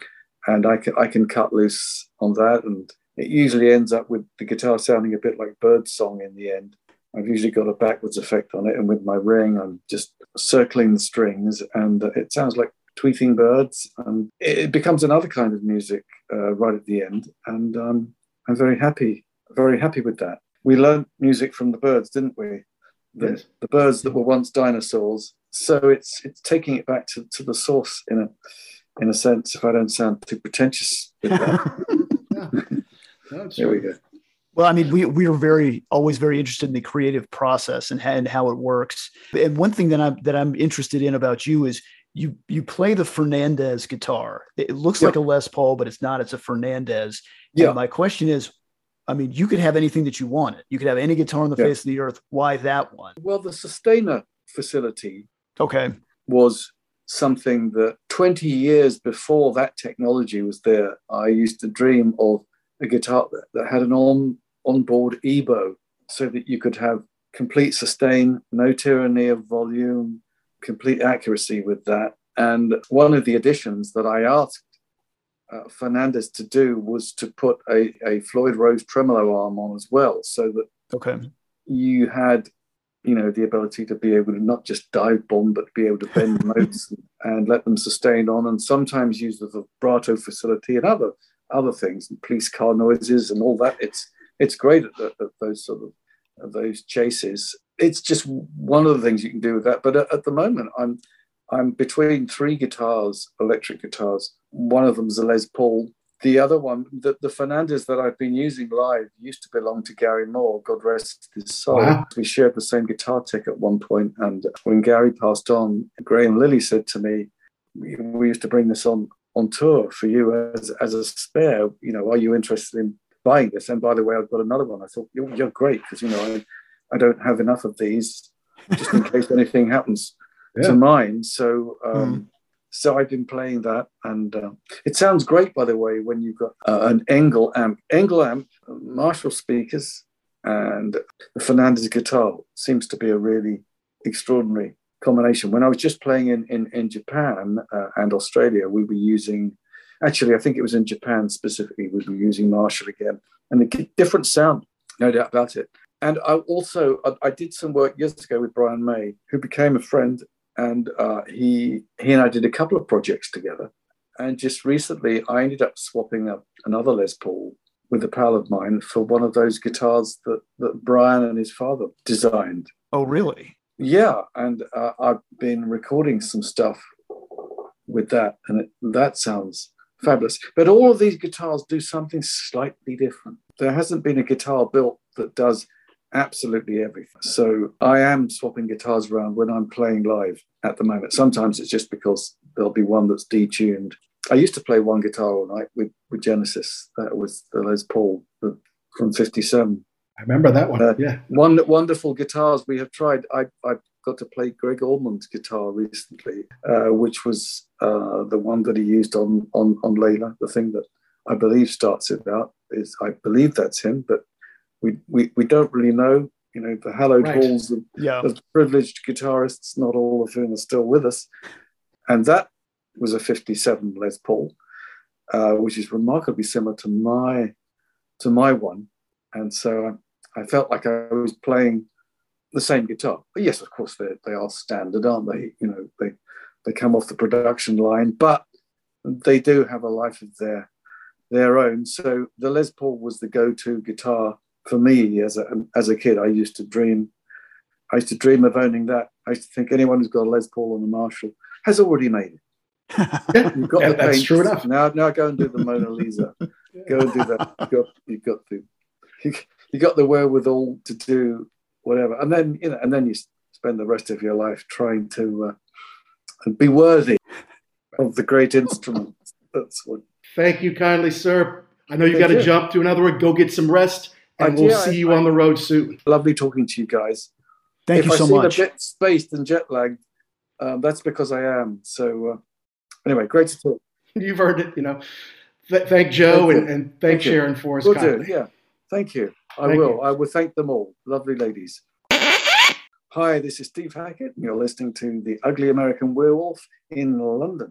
and I can I can cut loose on that. And it usually ends up with the guitar sounding a bit like Birdsong in the end. I've usually got a backwards effect on it, and with my ring, I'm just circling the strings, and it sounds like tweeting birds, and it becomes another kind of music uh, right at the end. And um, I'm very happy, very happy with that. We learned music from the birds, didn't we? The, yes. the birds that were once dinosaurs. So it's it's taking it back to, to the source in a in a sense. If I don't sound too pretentious with that. Yeah. No, there we go. Well, I mean, we we are very always very interested in the creative process and, and how it works. And one thing that I'm that I'm interested in about you is you you play the Fernandez guitar. It looks yeah. like a Les Paul, but it's not. It's a Fernandez. Yeah. And my question is, I mean, you could have anything that you wanted. You could have any guitar on the yeah. face of the earth. Why that one? Well, the Sustainer facility okay was something that twenty years before that technology was there, I used to dream of a guitar that, that had an on onboard E B O, so that you could have complete sustain, no tyranny of volume, complete accuracy with that. And one of the additions that I asked uh, Fernandez to do was to put a, a Floyd Rose tremolo arm on as well, so that Okay. you had, you know, the ability to be able to not just dive bomb, but be able to bend notes and, and let them sustain on, and sometimes use the vibrato facility and other other things, and police car noises and all that. It's it's great at, at, at those sort of at those chases. It's just one of the things you can do with that. But at, at the moment, I'm I'm between three guitars, electric guitars. One of them is a Les Paul. The other one, the, the Fernandez that I've been using live, used to belong to Gary Moore, God rest his soul. Wow. We shared the same guitar tech at one point, and when Gary passed on, Graham Lilly said to me, we, we used to bring this on, on tour for you as, as a spare. You know, are you interested in buying this? And by the way, I've got another one. I thought, you're, you're great, because, you know, I, I don't have enough of these, just in case anything happens yeah. to mine. So... Um, mm. So I've been playing that, and uh, it sounds great, by the way, when you've got uh, an Engel amp. Engel amp, Marshall speakers, and the Fernandez guitar seems to be a really extraordinary combination. When I was just playing in, in, in Japan uh, and Australia, we were using, actually, I think it was in Japan specifically, we were using Marshall again, and a different sound, no doubt about it. And I also, I, I did some work years ago with Brian May, who became a friend. And uh, he he and I did a couple of projects together. And just recently, I ended up swapping up another Les Paul with a pal of mine for one of those guitars that, that Brian and his father designed. Oh, really? Yeah. And uh, I've been recording some stuff with that. And it, that sounds fabulous. But all of these guitars do something slightly different. There hasn't been a guitar built that does absolutely everything. So I am swapping guitars around when I'm playing live at the moment. Sometimes it's just because there'll be one that's detuned. I used to play one guitar all night with, with Genesis. That was the Les Paul the, from fifty-seven. I remember that one. Uh, yeah. One wonderful guitars we have tried. I I got to play Greg Allman's guitar recently, uh, which was uh, the one that he used on, on, on Layla. The thing that I believe starts it out is, I believe that's him, but We, we we don't really know, you know, the hallowed right. halls of, yeah. of privileged guitarists, not all of whom are still with us. And that was a fifty-seven Les Paul, uh, which is remarkably similar to my to my one. And so I, I felt like I was playing the same guitar. But yes, of course, they they are standard, aren't they? You know, they they come off the production line, but they do have a life of their their own. So the Les Paul was the go-to guitar for me as a as a kid. I used to dream, I used to dream of owning that. I used to think anyone who's got a Les Paul and a Marshall has already made it. Yeah, you've got yeah, the that's paint. true enough. Now, now go and do the Mona Lisa. Go and do that. You've got, you've got the, you, you got the wherewithal to do whatever, and then you know, and then you spend the rest of your life trying to uh, be worthy of the great instruments. That's what. Thank you kindly, sir. I know you got to jump to another one. Go get some rest. And we'll yeah, see you I, on the road soon. Lovely talking to you guys. Thank if you I so seem much. a bit spaced and jet lagged, um, that's because I am. So uh, anyway, great to talk. You've heard it, you know. Th- thank Joe thank and, and thank, thank Sharon you. for us. Will do, yeah. Thank you. I thank will. You. I will thank them all. Lovely ladies. Hi, this is Steve Hackett, and you're listening to The Ugly American Werewolf in London.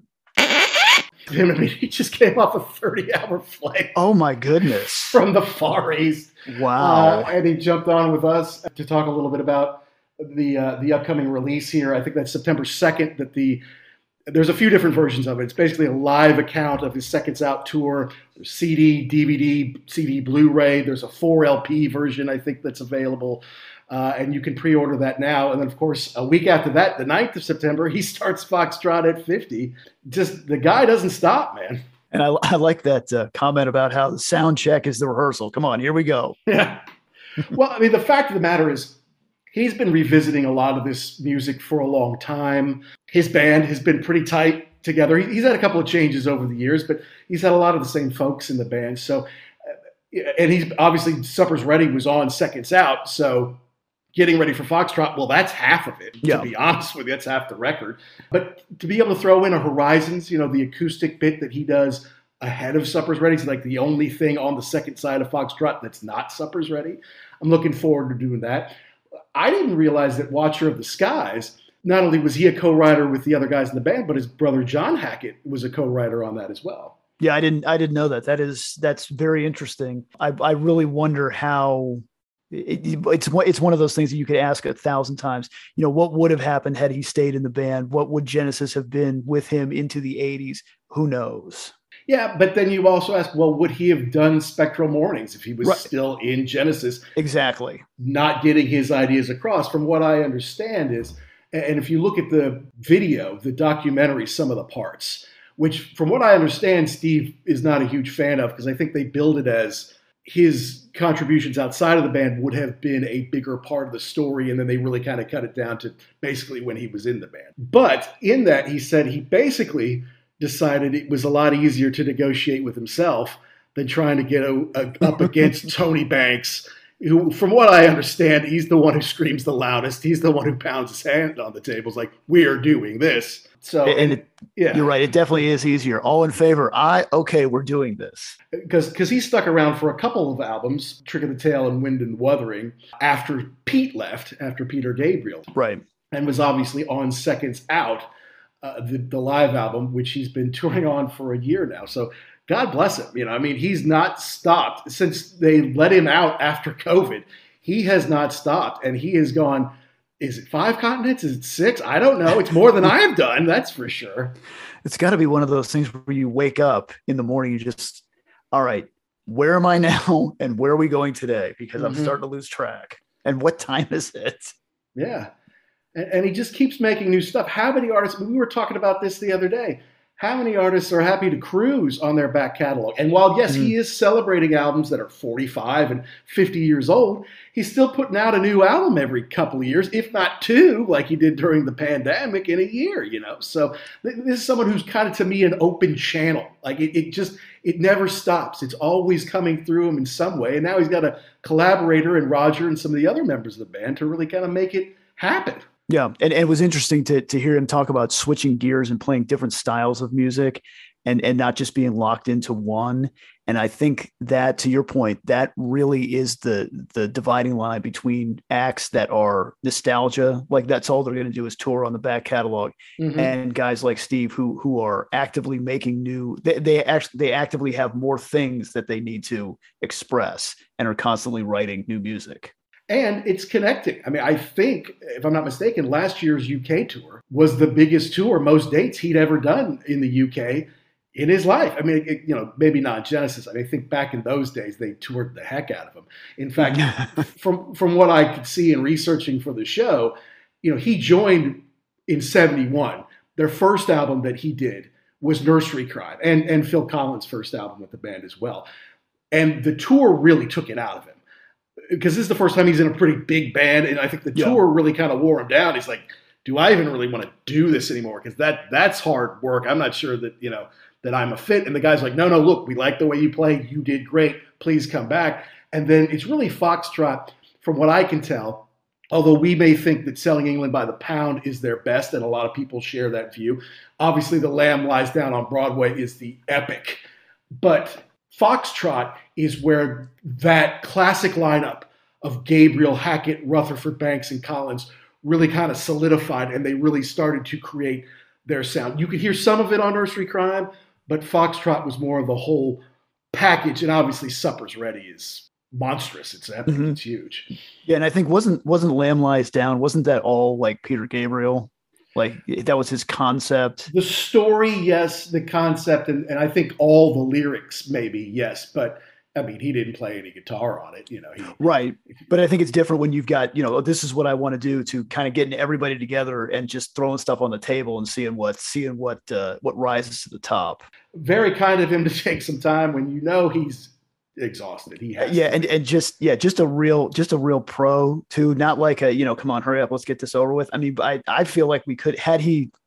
I mean, he just came off a thirty-hour flight. Oh, my goodness. From the Far East. Wow. Uh, and he jumped on with us to talk a little bit about the uh, the upcoming release here. I think that's September second. That the There's a few different versions of it. It's basically a live account of his Seconds Out tour. There's C D, D V D, C D, Blu-ray. There's a four L P version, I think, that's available. Uh, and you can pre-order that now. And then, of course, a week after that, the ninth of September, he starts Foxtrot at fifty. Just the guy doesn't stop, man. And I, I like that uh, comment about how the sound check is the rehearsal. Come on, here we go. Yeah. Well, I mean, the fact of the matter is he's been revisiting a lot of this music for a long time. His band has been pretty tight together. He, he's had a couple of changes over the years, but he's had a lot of the same folks in the band. So, and he's obviously Supper's Ready was on Seconds Out. So, getting ready for Foxtrot, well, that's half of it, yeah. to be honest with you. That's half the record. But to be able to throw in a Horizons, you know, the acoustic bit that he does ahead of Supper's Ready is like the only thing on the second side of Foxtrot that's not Supper's Ready. I'm looking forward to doing that. I didn't realize that Watcher of the Skies, not only was he a co-writer with the other guys in the band, but his brother John Hackett was a co-writer on that as well. Yeah, I didn't I didn't know that. That is that's very interesting. I I really wonder how It, it's it's one of those things that you could ask a thousand times. You know, what would have happened had he stayed in the band? What would Genesis have been with him into the eighties? Who knows? Yeah, but then you also ask, well, would he have done Spectral Mornings if he was right. still in Genesis? Exactly. Not getting his ideas across. From what I understand is, and if you look at the video, the documentary, Some of the Parts, which from what I understand, Steve is not a huge fan of because I think they build it as his contributions outside of the band would have been a bigger part of the story, and then they really kind of cut it down to basically when he was in the band. But in that, he said he basically decided it was a lot easier to negotiate with himself than trying to get a, a, up against Tony Banks, who, from what I understand, he's the one who screams the loudest. He's the one who pounds his hand on the tables like, we are doing this. So, and it, yeah, you're right. It definitely is easier. All in favor. I, okay, we're doing this. Because because he stuck around for a couple of albums, Trick of the Tail and Wind and Wuthering, after Pete left, after Peter Gabriel. Right. And was obviously on Seconds Out, uh, the, the live album, which he's been touring on for a year now. So God bless him. You know, I mean, he's not stopped since they let him out after COVID. He has not stopped, and he has gone. Is it five continents? Is it six? I don't know. It's more than I have done. That's for sure. It's got to be one of those things where you wake up in the morning, you just, all right, where am I now? And where are we going today? Because mm-hmm. I'm starting to lose track. And what time is it? Yeah. And, and he just keeps making new stuff. How many artists, we were talking about this the other day, how many artists are happy to cruise on their back catalog? And while, yes, mm-hmm. he is celebrating albums that are forty-five and fifty years old, he's still putting out a new album every couple of years, if not two, like he did during the pandemic in a year, you know? So th- this is someone who's kind of, to me, an open channel. Like it, it just, it never stops. It's always coming through him in some way. And now he's got a collaborator in Roger and some of the other members of the band to really kind of make it happen. Yeah. And, and it was interesting to to hear him talk about switching gears and playing different styles of music and, and not just being locked into one. And I think that, to your point, that really is the the dividing line between acts that are nostalgia, like that's all they're going to do is tour on the back catalog, mm-hmm. and guys like Steve who who are actively making new, they, they actually they actively have more things that they need to express and are constantly writing new music. And it's connecting. I mean, I think, if I'm not mistaken, last year's U K tour was the biggest tour, most dates he'd ever done in the U K in his life. I mean, it, you know, maybe not Genesis. I mean, I think back in those days, they toured the heck out of him. In fact, from from what I could see in researching for the show, you know, he joined in seventy-one. Their first album that he did was Nursery Crime, and, and Phil Collins' first album with the band as well. And the tour really took it out of him, because this is the first time he's in a pretty big band, and I think the yeah. tour really kind of wore him down. He's like, do I even really want to do this anymore? Because that that's hard work. I'm not sure that, you know, that I'm a fit. And the guy's like, no, no, look, we like the way you play. You did great. Please come back. And then it's really Foxtrot, from what I can tell, although we may think that Selling England by the Pound is their best, and a lot of people share that view. Obviously, The Lamb Lies Down on Broadway is the epic. But Foxtrot is where that classic lineup of Gabriel, Hackett, Rutherford, Banks, and Collins really kind of solidified, and they really started to create their sound. You could hear some of it on Nursery Crime, but Foxtrot was more of the whole package. And obviously Supper's Ready is monstrous. It's epic. Mm-hmm. It's huge. Yeah. And I think wasn't, wasn't Lamb Lies Down, wasn't that all like Peter Gabriel? Like that was his concept? The story, yes. The concept, and, and I think all the lyrics, maybe, yes. But I mean, he didn't play any guitar on it, you know. He, right. But I think it's different when you've got, you know, this is what I want to do, to kind of getting everybody together and just throwing stuff on the table and seeing what, seeing what, uh, what rises to the top. Very kind of him to take some time when you know he's exhausted. He has yeah. to. And, and just, yeah, just a real, just a real pro too. Not like a, you know, come on, hurry up, let's get this over with. I mean, I, I feel like we could, had he,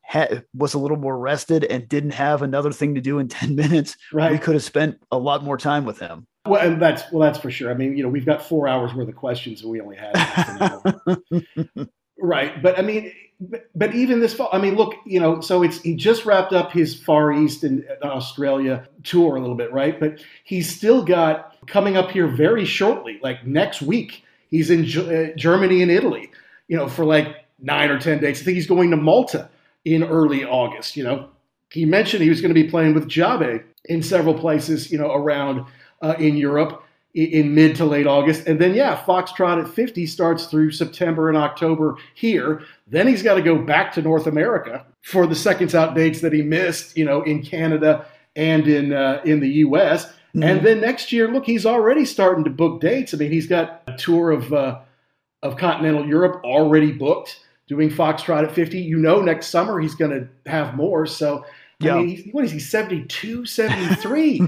had, was a little more rested and didn't have another thing to do in ten minutes, Right. we could have spent a lot more time with him. Well, and that's well, that's for sure. I mean, you know, we've got four hours worth of questions, and we only had half an hour. Right. But I mean, but, but even this fall, I mean, look, you know, so it's he just wrapped up his Far East and Australia tour a little bit, right? But he's still got coming up here very shortly, like next week. He's in G- uh, Germany and Italy, you know, for like nine or ten days. I think he's going to Malta in early August. You know, he mentioned he was going to be playing with Jabe in several places, you know, around uh, in Europe in mid to late August. And then, yeah, Foxtrot at fifty starts through September and October here. Then he's got to go back to North America for the Seconds Out dates that he missed, you know, in Canada and in uh, in the U S. Mm-hmm. And then next year, look, he's already starting to book dates. I mean, he's got a tour of uh, of continental Europe already booked, doing Foxtrot at fifty. You know, next summer he's going to have more. So, yeah. I mean, he's, what is he, seventy-two, seventy-three?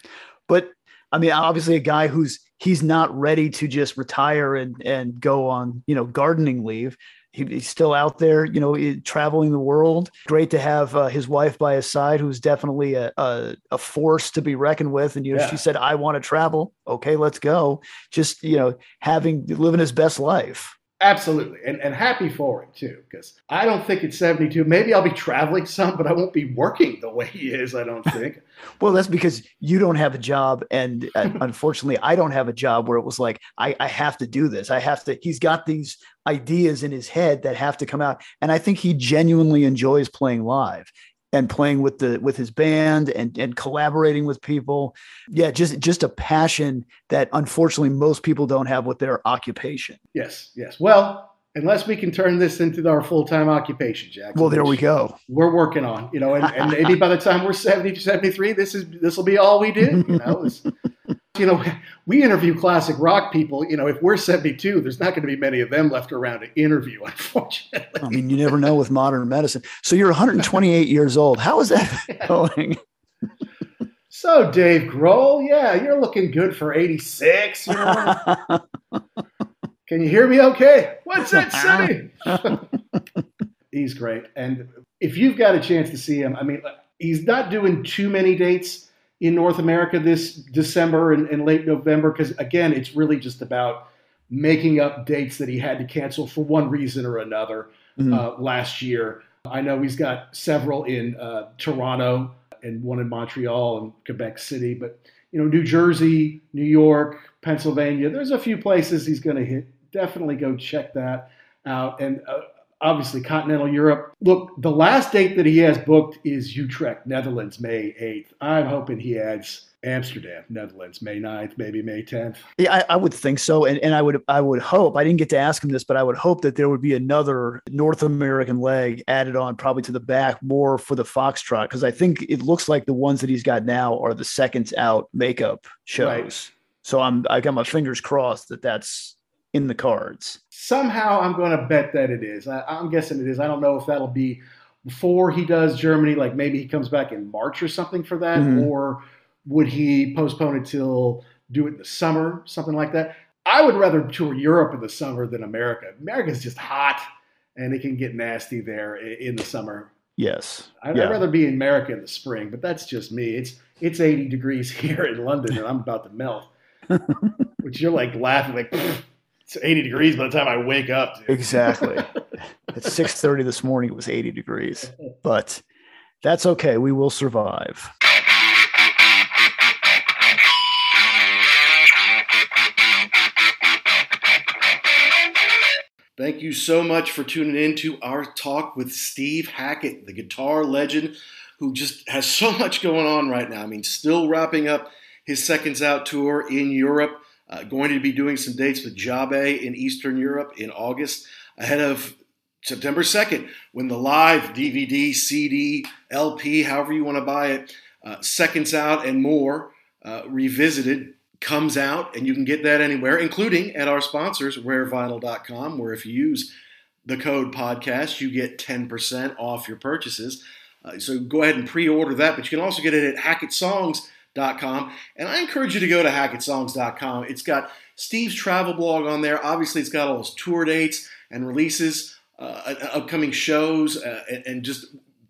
But I mean, obviously a guy who's he's not ready to just retire and, and go on, you know, gardening leave. He, he's still out there, you know, traveling the world. Great to have uh, his wife by his side, who's definitely a, a, a force to be reckoned with. And, you know, yeah. she said, I want to travel. Okay, let's go. Just, you know, having living his best life. Absolutely. And and happy for him, too, because I don't think at seventy-two, maybe I'll be traveling some, but I won't be working the way he is, I don't think. Well, that's because you don't have a job. And uh, unfortunately, I don't have a job where it was like, I, I have to do this. I have to. He's got these ideas in his head that have to come out. And I think he genuinely enjoys playing live and playing with the with his band and, and collaborating with people. Yeah, just just a passion that unfortunately most people don't have with their occupation. Yes, yes. Well, unless we can turn this into our full-time occupation, Jackson. Well, there we go. We're working on, you know, and, and maybe by the time we're seventy, seventy-three, this is this will be all we do. You know, it's, you know, we interview classic rock people. You know, if we're seventy-two, there's not going to be many of them left around to interview, unfortunately. I mean, you never know with modern medicine. So you're one hundred twenty-eight years old. How is that going? So, Dave Grohl, yeah, you're looking good for eighty-six. You know? Can you hear me okay? What's that say? He's great. And if you've got a chance to see him, I mean, he's not doing too many dates in North America this December and, and late November, because, again, it's really just about making up dates that he had to cancel for one reason or another mm-hmm. uh, last year. I know he's got several in uh, Toronto and one in Montreal and Quebec City, but, you know, New Jersey, New York, Pennsylvania, there's a few places he's going to hit. Definitely go check that out. And uh, obviously continental Europe. Look, the last date that he has booked is Utrecht, Netherlands, May eighth. I'm hoping he adds Amsterdam, Netherlands, May ninth, maybe May tenth. Yeah, I, I would think so. And and I would I would hope, I didn't get to ask him this, but I would hope that there would be another North American leg added on probably to the back more for the Foxtrot, because I think it looks like the ones that he's got now are the Seconds Out makeup shows. Right. So I'm I got my fingers crossed that that's in the cards. Somehow I'm going to bet that it is. I, I'm guessing it is. I don't know if that'll be before he does Germany, like maybe he comes back in March or something for that, mm-hmm. or would he postpone it till do it in the summer, something like that? I would rather tour Europe in the summer than America. America's just hot, and it can get nasty there in the summer. Yes. I'd, yeah. I'd rather be in America in the spring, but that's just me. It's it's eighty degrees here in London, and I'm about to melt. Which you're like laughing, like, it's eighty degrees by the time I wake up. Dude. Exactly. At six thirty this morning, it was eighty degrees. But that's okay. We will survive. Thank you so much for tuning in to our talk with Steve Hackett, the guitar legend who just has so much going on right now. I mean, still wrapping up his Seconds Out tour in Europe, uh, going to be doing some dates with Jabe in Eastern Europe in August, ahead of September second, when the live D V D, C D, L P, however you want to buy it, uh, Seconds Out and More, uh, Revisited, comes out, and you can get that anywhere, including at our sponsors, rare vinyl dot com, where if you use the code podcast, you get ten percent off your purchases. Uh, so go ahead and pre-order that, but you can also get it at hackett songs dot com, and I encourage you to go to hackett songs dot com. It's got Steve's travel blog on there. Obviously, it's got all his tour dates and releases, uh, upcoming shows, uh, and, and just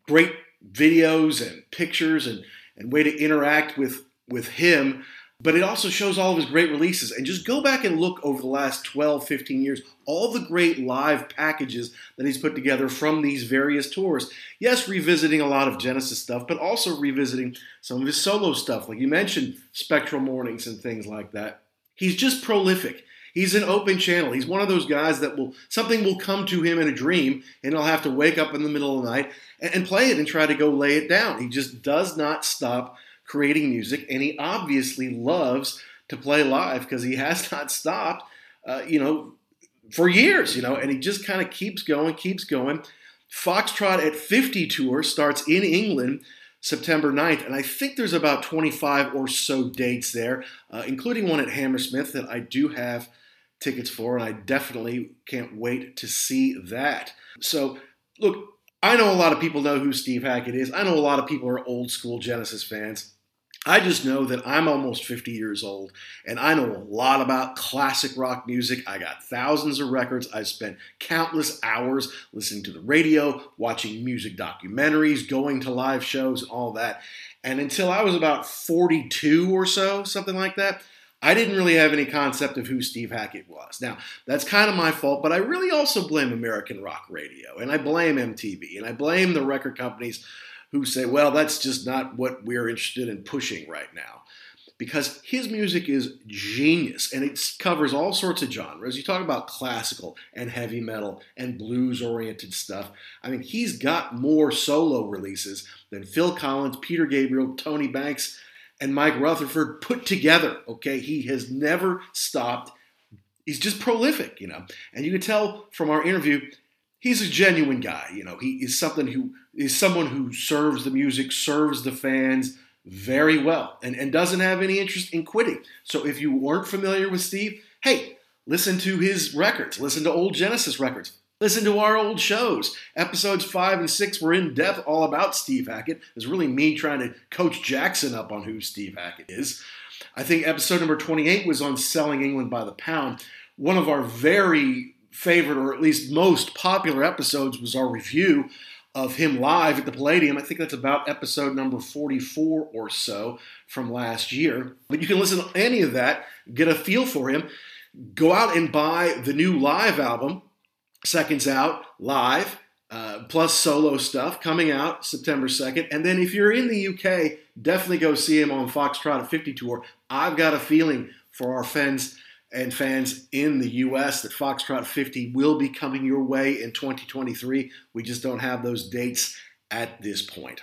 great videos and pictures and, and way to interact with, with him. But it also shows all of his great releases. And just go back and look over the last twelve, fifteen years, all the great live packages that he's put together from these various tours. Yes, revisiting a lot of Genesis stuff, but also revisiting some of his solo stuff. Like you mentioned, Spectral Mornings and things like that. He's just prolific. He's an open channel. He's one of those guys that will, something will come to him in a dream and he'll have to wake up in the middle of the night and, and play it and try to go lay it down. He just does not stop creating music, and he obviously loves to play live because he has not stopped, uh, you know, for years, you know, and he just kind of keeps going, keeps going. Foxtrot at fifty tour starts in England September ninth, and I think there's about twenty-five or so dates there, uh, including one at Hammersmith that I do have tickets for, and I definitely can't wait to see that. So, look, I know a lot of people know who Steve Hackett is. I know a lot of people are old school Genesis fans. I just know that I'm almost fifty years old, and I know a lot about classic rock music. I got thousands of records. I spent countless hours listening to the radio, watching music documentaries, going to live shows, and all that. And until I was about forty-two or so, something like that, I didn't really have any concept of who Steve Hackett was. Now, that's kind of my fault, but I really also blame American rock radio, and I blame M T V, and I blame the record companies who say, well, that's just not what we're interested in pushing right now. Because his music is genius, and it covers all sorts of genres. You talk about classical and heavy metal and blues-oriented stuff. I mean, he's got more solo releases than Phil Collins, Peter Gabriel, Tony Banks, and Mike Rutherford put together, okay? He has never stopped. He's just prolific, you know. And you can tell from our interview, he's a genuine guy, you know. He is something who is someone who serves the music, serves the fans very well, and, and doesn't have any interest in quitting. So if you weren't familiar with Steve, hey, listen to his records. Listen to old Genesis records. Listen to our old shows. Episodes five and six were in depth all about Steve Hackett. It's really me trying to coach Jackson up on who Steve Hackett is. I think episode number twenty-eight was on Selling England by the Pound. One of our very favorite, or at least most popular episodes, was our review of him live at the Palladium. I think that's about episode number forty-four or so from last year. But you can listen to any of that, get a feel for him. Go out and buy the new live album, Seconds Out, live, uh, plus solo stuff, coming out September second. And then if you're in the U K, definitely go see him on Foxtrot at fifty tour. I've got a feeling for our fans and fans in the U S that Foxtrot fifty will be coming your way in twenty twenty-three. We just don't have those dates at this point.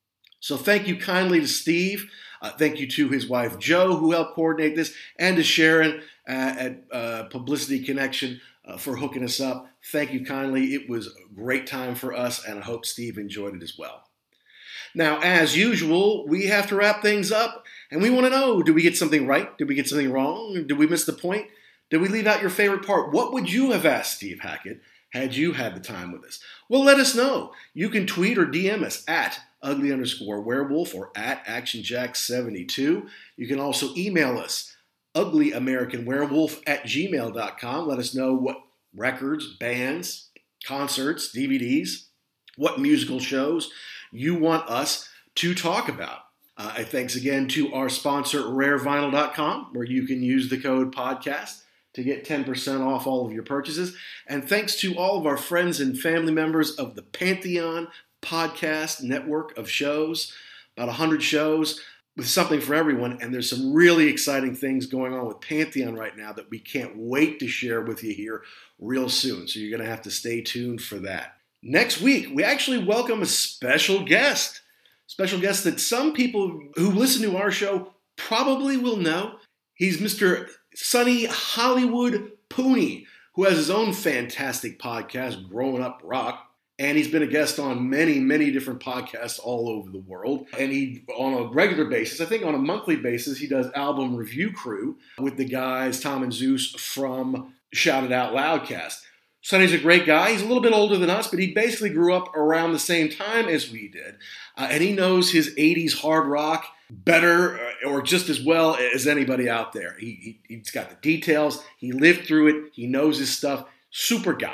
So thank you kindly to Steve. Uh, thank you to his wife, Jo, who helped coordinate this, and to Sharon uh, at uh, Publicity Connection uh, for hooking us up. Thank you kindly. It was a great time for us, and I hope Steve enjoyed it as well. Now, as usual, we have to wrap things up, and we want to know, did we get something right? Did we get something wrong? Did we miss the point? Did we leave out your favorite part? What would you have asked Steve Hackett had you had the time with us? Well, let us know. You can tweet or D M us at ugly underscore werewolf or at actionjack seventy-two. You can also email us, uglyamericanwerewolf at gmail dot com. Let us know what records, bands, concerts, D V Ds, what musical shows you want us to talk about. Uh, thanks again to our sponsor, rare vinyl dot com, where you can use the code podcast to get ten percent off all of your purchases. And thanks to all of our friends and family members of the Pantheon podcast network of shows, about one hundred shows with something for everyone. And there's some really exciting things going on with Pantheon right now that we can't wait to share with you here real soon. So you're going to have to stay tuned for that. Next week, we actually welcome a special guest. Special guest that some people who listen to our show probably will know. He's Mister Sonny Hollywood Pooney, who has his own fantastic podcast, Growing Up Rock. And he's been a guest on many, many different podcasts all over the world. And he, on a regular basis, I think on a monthly basis, he does Album Review Crew with the guys, Tom and Zeus, from Shout It Out Loudcast. Sonny's a great guy. He's a little bit older than us, but he basically grew up around the same time as we did. Uh, and he knows his eighties hard rock better or just as well as anybody out there. He, he, he's got the details. He lived through it. He knows his stuff. Super guy.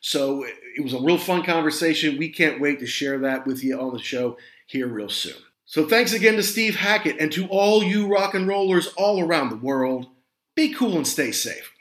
So it was a real fun conversation. We can't wait to share that with you on the show here real soon. So thanks again to Steve Hackett, and to all you rock and rollers all around the world. Be cool and stay safe.